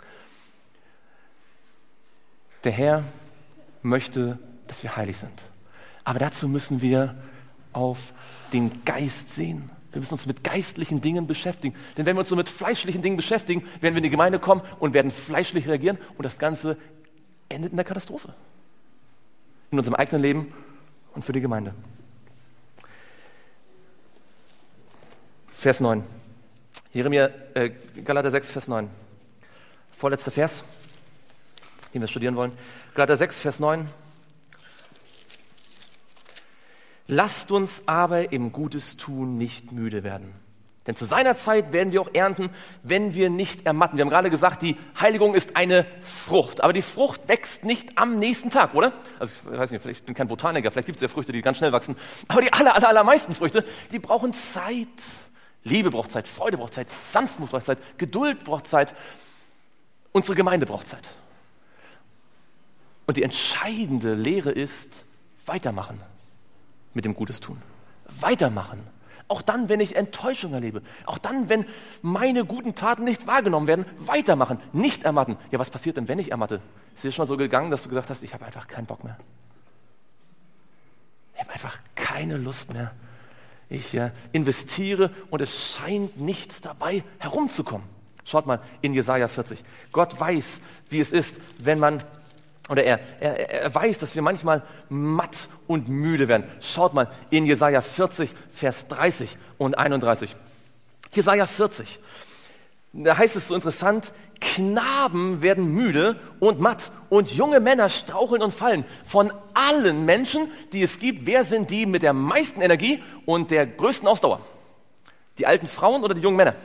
Der Herr möchte, dass wir heilig sind. Aber dazu müssen wir auf den Geist sehen. Wir müssen uns mit geistlichen Dingen beschäftigen. Denn wenn wir uns so mit fleischlichen Dingen beschäftigen, werden wir in die Gemeinde kommen und werden fleischlich reagieren und das Ganze endet in der Katastrophe. In unserem eigenen Leben und für die Gemeinde. Vers neun. Jeremia, äh, Galater sechs, Vers neun. Vorletzter Vers, den wir studieren wollen. Galater sechs, Vers neun. Lasst uns aber im Gutes tun nicht müde werden. Denn zu seiner Zeit werden wir auch ernten, wenn wir nicht ermatten. Wir haben gerade gesagt, die Heiligung ist eine Frucht. Aber die Frucht wächst nicht am nächsten Tag, oder? Also ich weiß nicht, vielleicht, ich bin kein Botaniker, vielleicht gibt es ja Früchte, die ganz schnell wachsen. Aber die aller, aller, allermeisten Früchte, die brauchen Zeit. Liebe braucht Zeit, Freude braucht Zeit, Sanftmut braucht Zeit, Geduld braucht Zeit. Unsere Gemeinde braucht Zeit. Und die entscheidende Lehre ist, weitermachen mit dem Gutes tun. Weitermachen. Auch dann, wenn ich Enttäuschung erlebe. Auch dann, wenn meine guten Taten nicht wahrgenommen werden. Weitermachen, nicht ermatten. Ja, was passiert denn, wenn ich ermatte? Ist dir schon mal so gegangen, dass du gesagt hast, ich habe einfach keinen Bock mehr. Ich habe einfach keine Lust mehr. Ich äh, investiere und es scheint nichts dabei herumzukommen. Schaut mal in Jesaja vierzig. Gott weiß, wie es ist, wenn man, oder er, er, er weiß, dass wir manchmal matt und müde werden. Schaut mal in Jesaja vierzig, Vers dreißig und einunddreißig. Jesaja vierzig. Da heißt es so interessant, Knaben werden müde und matt und junge Männer straucheln und fallen. Von allen Menschen, die es gibt, wer sind die mit der meisten Energie und der größten Ausdauer? Die alten Frauen oder die jungen Männer?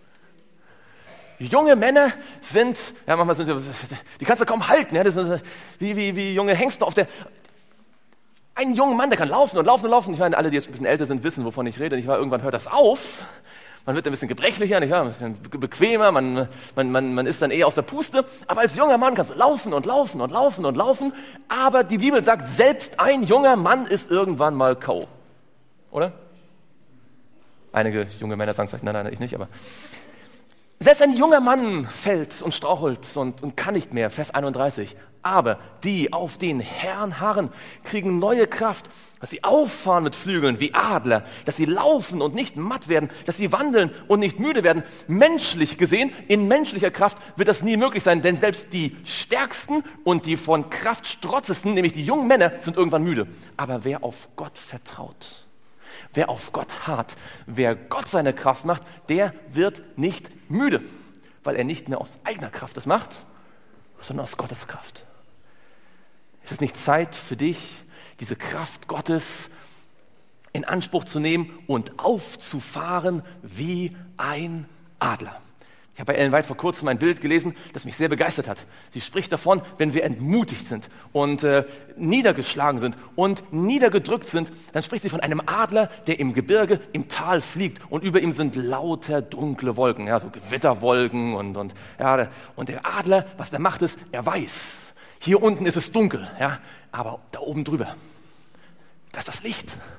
Junge Männer sind, ja manchmal sind sie, die kannst du kaum halten, ja, das sind wie, wie, wie junge Hengste auf der... Ein junger Mann, der kann laufen und laufen und laufen. Ich meine, alle, die jetzt ein bisschen älter sind, wissen, wovon ich rede. Ich war, irgendwann hört das auf. Man wird ein bisschen gebrechlicher, nicht wahr? Ein bisschen bequemer, man, man, man, man ist dann eher aus der Puste. Aber als junger Mann kannst du laufen und laufen und laufen und laufen. Aber die Bibel sagt, selbst ein junger Mann ist irgendwann mal K O. Oder? Einige junge Männer sagen vielleicht, nein, nein, ich nicht, aber... Selbst ein junger Mann fällt und strauchelt und, und kann nicht mehr, Vers einunddreißig. Aber die auf den Herrn harren, kriegen neue Kraft, dass sie auffahren mit Flügeln wie Adler, dass sie laufen und nicht matt werden, dass sie wandeln und nicht müde werden. Menschlich gesehen, in menschlicher Kraft wird das nie möglich sein, denn selbst die Stärksten und die von Kraft strotzesten, nämlich die jungen Männer, sind irgendwann müde. Aber wer auf Gott vertraut, wer auf Gott harrt, wer Gott seine Kraft macht, der wird nicht müde, weil er nicht mehr aus eigener Kraft das macht, sondern aus Gottes Kraft. Es ist nicht Zeit für dich, diese Kraft Gottes in Anspruch zu nehmen und aufzufahren wie ein Adler. Ich habe bei Ellen White vor kurzem ein Bild gelesen, das mich sehr begeistert hat. Sie spricht davon, wenn wir entmutigt sind und äh, niedergeschlagen sind und niedergedrückt sind, dann spricht sie von einem Adler, der im Gebirge, im Tal fliegt und über ihm sind lauter dunkle Wolken, ja, so Gewitterwolken und, und, ja, und der Adler, was der macht ist, er weiß, hier unten ist es dunkel, ja, aber da oben drüber, das ist das Licht.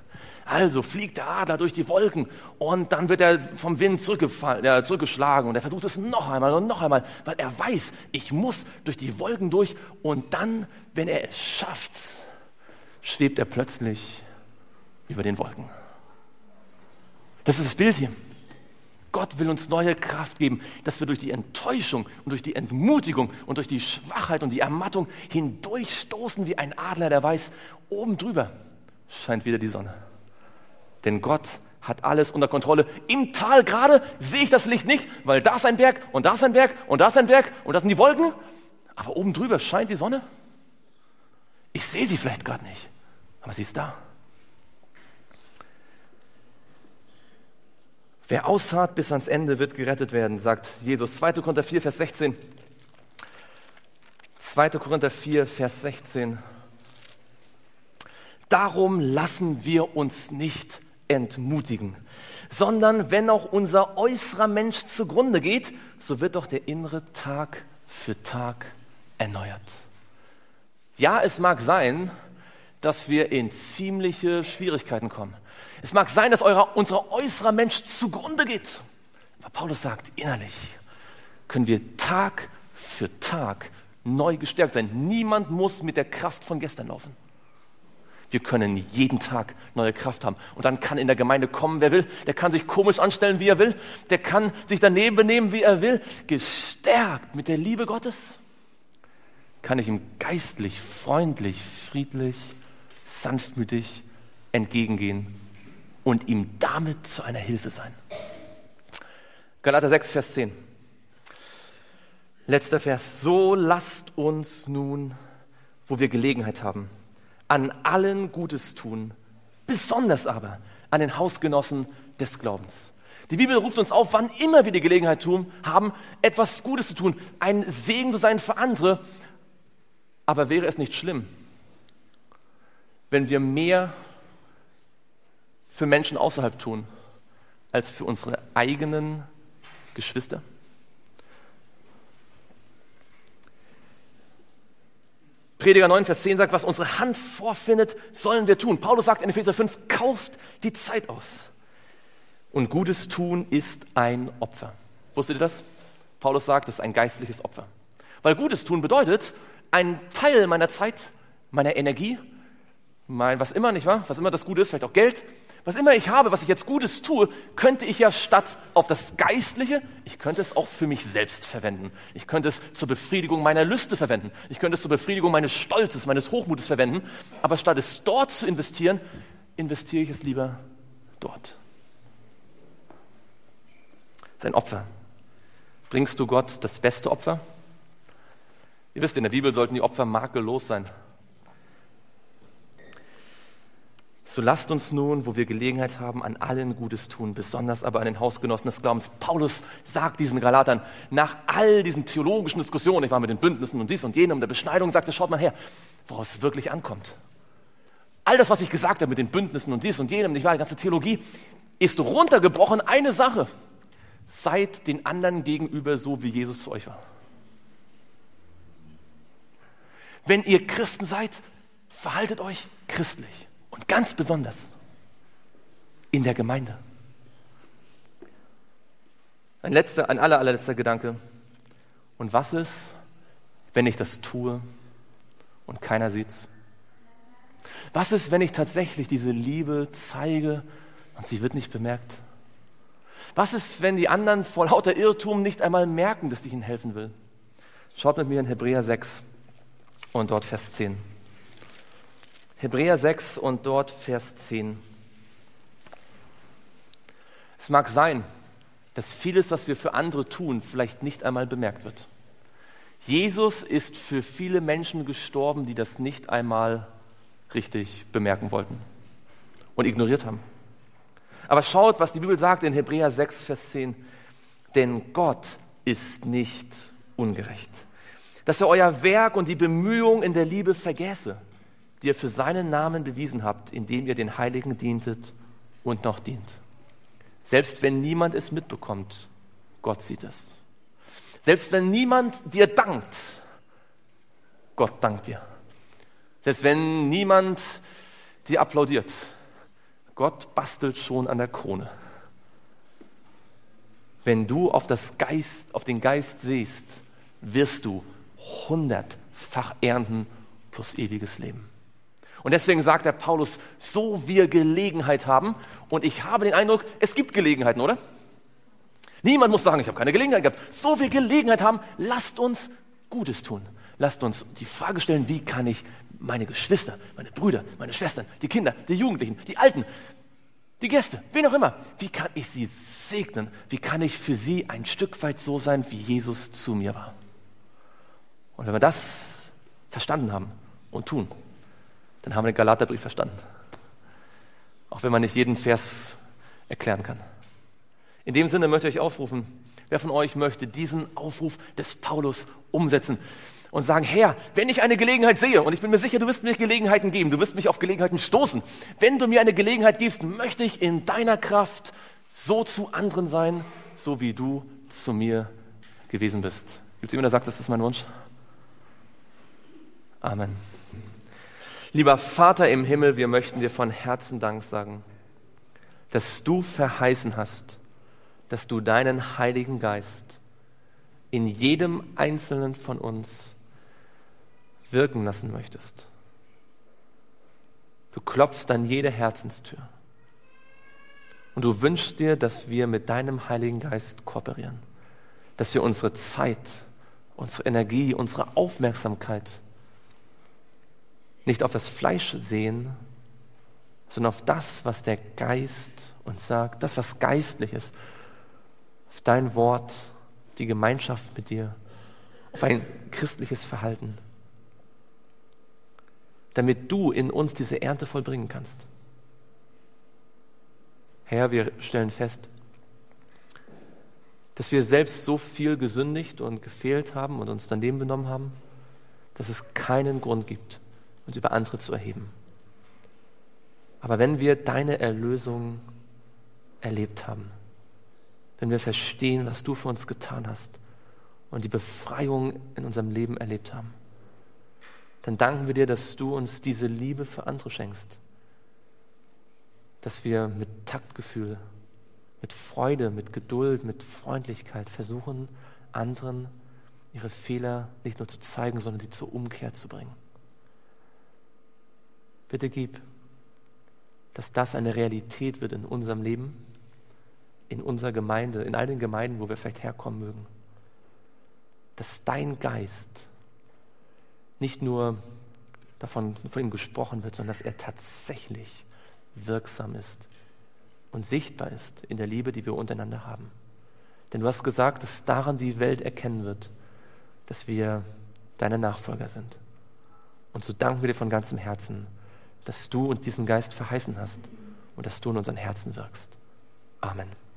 Also fliegt der Adler durch die Wolken und dann wird er vom Wind zurückgefallen, äh, zurückgeschlagen und er versucht es noch einmal und noch einmal, weil er weiß, ich muss durch die Wolken durch und dann, wenn er es schafft, schwebt er plötzlich über den Wolken. Das ist das Bild hier. Gott will uns neue Kraft geben, dass wir durch die Enttäuschung und durch die Entmutigung und durch die Schwachheit und die Ermattung hindurchstoßen wie ein Adler, der weiß, oben drüber scheint wieder die Sonne. Denn Gott hat alles unter Kontrolle. Im Tal gerade sehe ich das Licht nicht, weil da ist ein Berg und da ist ein Berg und da ist ein Berg und da sind die Wolken. Aber oben drüber scheint die Sonne. Ich sehe sie vielleicht gerade nicht, aber sie ist da. Wer ausharrt bis ans Ende, wird gerettet werden, sagt Jesus. zweiter Korinther vier, Vers sechzehn. zweiter Korinther vier, Vers sechzehn. Darum lassen wir uns nicht entmutigen, sondern wenn auch unser äußerer Mensch zugrunde geht, so wird doch der innere Tag für Tag erneuert. Ja, es mag sein, dass wir in ziemliche Schwierigkeiten kommen. Es mag sein, dass euer, unser äußerer Mensch zugrunde geht. Aber Paulus sagt, innerlich können wir Tag für Tag neu gestärkt sein. Niemand muss mit der Kraft von gestern laufen. Wir können jeden Tag neue Kraft haben. Und dann kann in der Gemeinde kommen, wer will. Der kann sich komisch anstellen, wie er will. Der kann sich daneben benehmen, wie er will. Gestärkt mit der Liebe Gottes kann ich ihm geistlich, freundlich, friedlich, sanftmütig entgegengehen und ihm damit zu einer Hilfe sein. Galater sechs, Vers zehn. Letzter Vers. So lasst uns nun, wo wir Gelegenheit haben, an allen Gutes tun, besonders aber an den Hausgenossen des Glaubens. Die Bibel ruft uns auf, wann immer wir die Gelegenheit tun, haben, etwas Gutes zu tun, ein Segen zu sein für andere. Aber wäre es nicht schlimm, wenn wir mehr für Menschen außerhalb tun, als für unsere eigenen Geschwister? Prediger neun, Vers zehn sagt, was unsere Hand vorfindet, sollen wir tun. Paulus sagt in Epheser fünf, kauft die Zeit aus. Und Gutes tun ist ein Opfer. Wusstet ihr das? Paulus sagt, das ist ein geistliches Opfer. Weil Gutes tun bedeutet, ein Teil meiner Zeit, meiner Energie, mein was immer, nicht wahr? Was immer das Gute ist, vielleicht auch Geld, was immer ich habe, was ich jetzt Gutes tue, könnte ich ja statt auf das Geistliche, ich könnte es auch für mich selbst verwenden. Ich könnte es zur Befriedigung meiner Lüste verwenden. Ich könnte es zur Befriedigung meines Stolzes, meines Hochmutes verwenden. Aber statt es dort zu investieren, investiere ich es lieber dort. Sein Opfer. Bringst du Gott das beste Opfer? Ihr wisst, in der Bibel sollten die Opfer makellos sein. So lasst uns nun, wo wir Gelegenheit haben, an allen Gutes tun, besonders aber an den Hausgenossen des Glaubens. Paulus sagt diesen Galatern, nach all diesen theologischen Diskussionen, ich war mit den Bündnissen und dies und jenem, der Beschneidung, sagte, schaut mal her, woraus es wirklich ankommt. All das, was ich gesagt habe mit den Bündnissen und dies und jenem, nicht wahr, die ganze Theologie, ist runtergebrochen eine Sache. Seid den anderen gegenüber so, wie Jesus zu euch war. Wenn ihr Christen seid, verhaltet euch christlich. Und ganz besonders in der Gemeinde. Ein letzter, ein aller, allerletzter Gedanke. Und was ist, wenn ich das tue und keiner sieht's? Was ist, wenn ich tatsächlich diese Liebe zeige und sie wird nicht bemerkt? Was ist, wenn die anderen vor lauter Irrtum nicht einmal merken, dass ich ihnen helfen will? Schaut mit mir in Hebräer sechs und dort Vers zehn. Hebräer sechs und dort Vers zehn. Es mag sein, dass vieles, was wir für andere tun, vielleicht nicht einmal bemerkt wird. Jesus ist für viele Menschen gestorben, die das nicht einmal richtig bemerken wollten und ignoriert haben. Aber schaut, was die Bibel sagt in Hebräer sechs, Vers zehn. Denn Gott ist nicht ungerecht, dass er euer Werk und die Bemühung in der Liebe vergäße, die ihr für seinen Namen bewiesen habt, indem ihr den Heiligen dientet und noch dient. Selbst wenn niemand es mitbekommt, Gott sieht es. Selbst wenn niemand dir dankt, Gott dankt dir. Selbst wenn niemand dir applaudiert, Gott bastelt schon an der Krone. Wenn du auf, das Geist, auf den Geist siehst, wirst du hundertfach ernten plus ewiges Leben. Und deswegen sagt der Paulus, so wir Gelegenheit haben, und ich habe den Eindruck, es gibt Gelegenheiten, oder? Niemand muss sagen, ich habe keine Gelegenheit gehabt. So wir Gelegenheit haben, lasst uns Gutes tun. Lasst uns die Frage stellen, wie kann ich meine Geschwister, meine Brüder, meine Schwestern, die Kinder, die Jugendlichen, die Alten, die Gäste, wen auch immer, wie kann ich sie segnen? Wie kann ich für sie ein Stück weit so sein, wie Jesus zu mir war? Und wenn wir das verstanden haben und tun, dann haben wir den Galaterbrief verstanden. Auch wenn man nicht jeden Vers erklären kann. In dem Sinne möchte ich euch aufrufen, wer von euch möchte diesen Aufruf des Paulus umsetzen und sagen, Herr, wenn ich eine Gelegenheit sehe, und ich bin mir sicher, du wirst mir Gelegenheiten geben, du wirst mich auf Gelegenheiten stoßen. Wenn du mir eine Gelegenheit gibst, möchte ich in deiner Kraft so zu anderen sein, so wie du zu mir gewesen bist. Gibt es jemanden, der sagt, das ist mein Wunsch? Amen. Lieber Vater im Himmel, wir möchten dir von Herzen Dank sagen, dass du verheißen hast, dass du deinen Heiligen Geist in jedem Einzelnen von uns wirken lassen möchtest. Du klopfst an jede Herzenstür und du wünschst dir, dass wir mit deinem Heiligen Geist kooperieren, dass wir unsere Zeit, unsere Energie, unsere Aufmerksamkeit nicht auf das Fleisch sehen, sondern auf das, was der Geist uns sagt, das, was geistlich ist, auf dein Wort, die Gemeinschaft mit dir, auf ein christliches Verhalten, damit du in uns diese Ernte vollbringen kannst. Herr, wir stellen fest, dass wir selbst so viel gesündigt und gefehlt haben und uns daneben benommen haben, dass es keinen Grund gibt, uns über andere zu erheben. Aber wenn wir deine Erlösung erlebt haben, wenn wir verstehen, was du für uns getan hast und die Befreiung in unserem Leben erlebt haben, dann danken wir dir, dass du uns diese Liebe für andere schenkst, dass wir mit Taktgefühl, mit Freude, mit Geduld, mit Freundlichkeit versuchen, anderen ihre Fehler nicht nur zu zeigen, sondern sie zur Umkehr zu bringen. Bitte gib, dass das eine Realität wird in unserem Leben, in unserer Gemeinde, in all den Gemeinden, wo wir vielleicht herkommen mögen. Dass dein Geist nicht nur davon von ihm gesprochen wird, sondern dass er tatsächlich wirksam ist und sichtbar ist in der Liebe, die wir untereinander haben. Denn du hast gesagt, dass daran die Welt erkennen wird, dass wir deine Nachfolger sind. Und so danken wir dir von ganzem Herzen, dass du uns diesen Geist verheißen hast und dass du in unseren Herzen wirkst. Amen.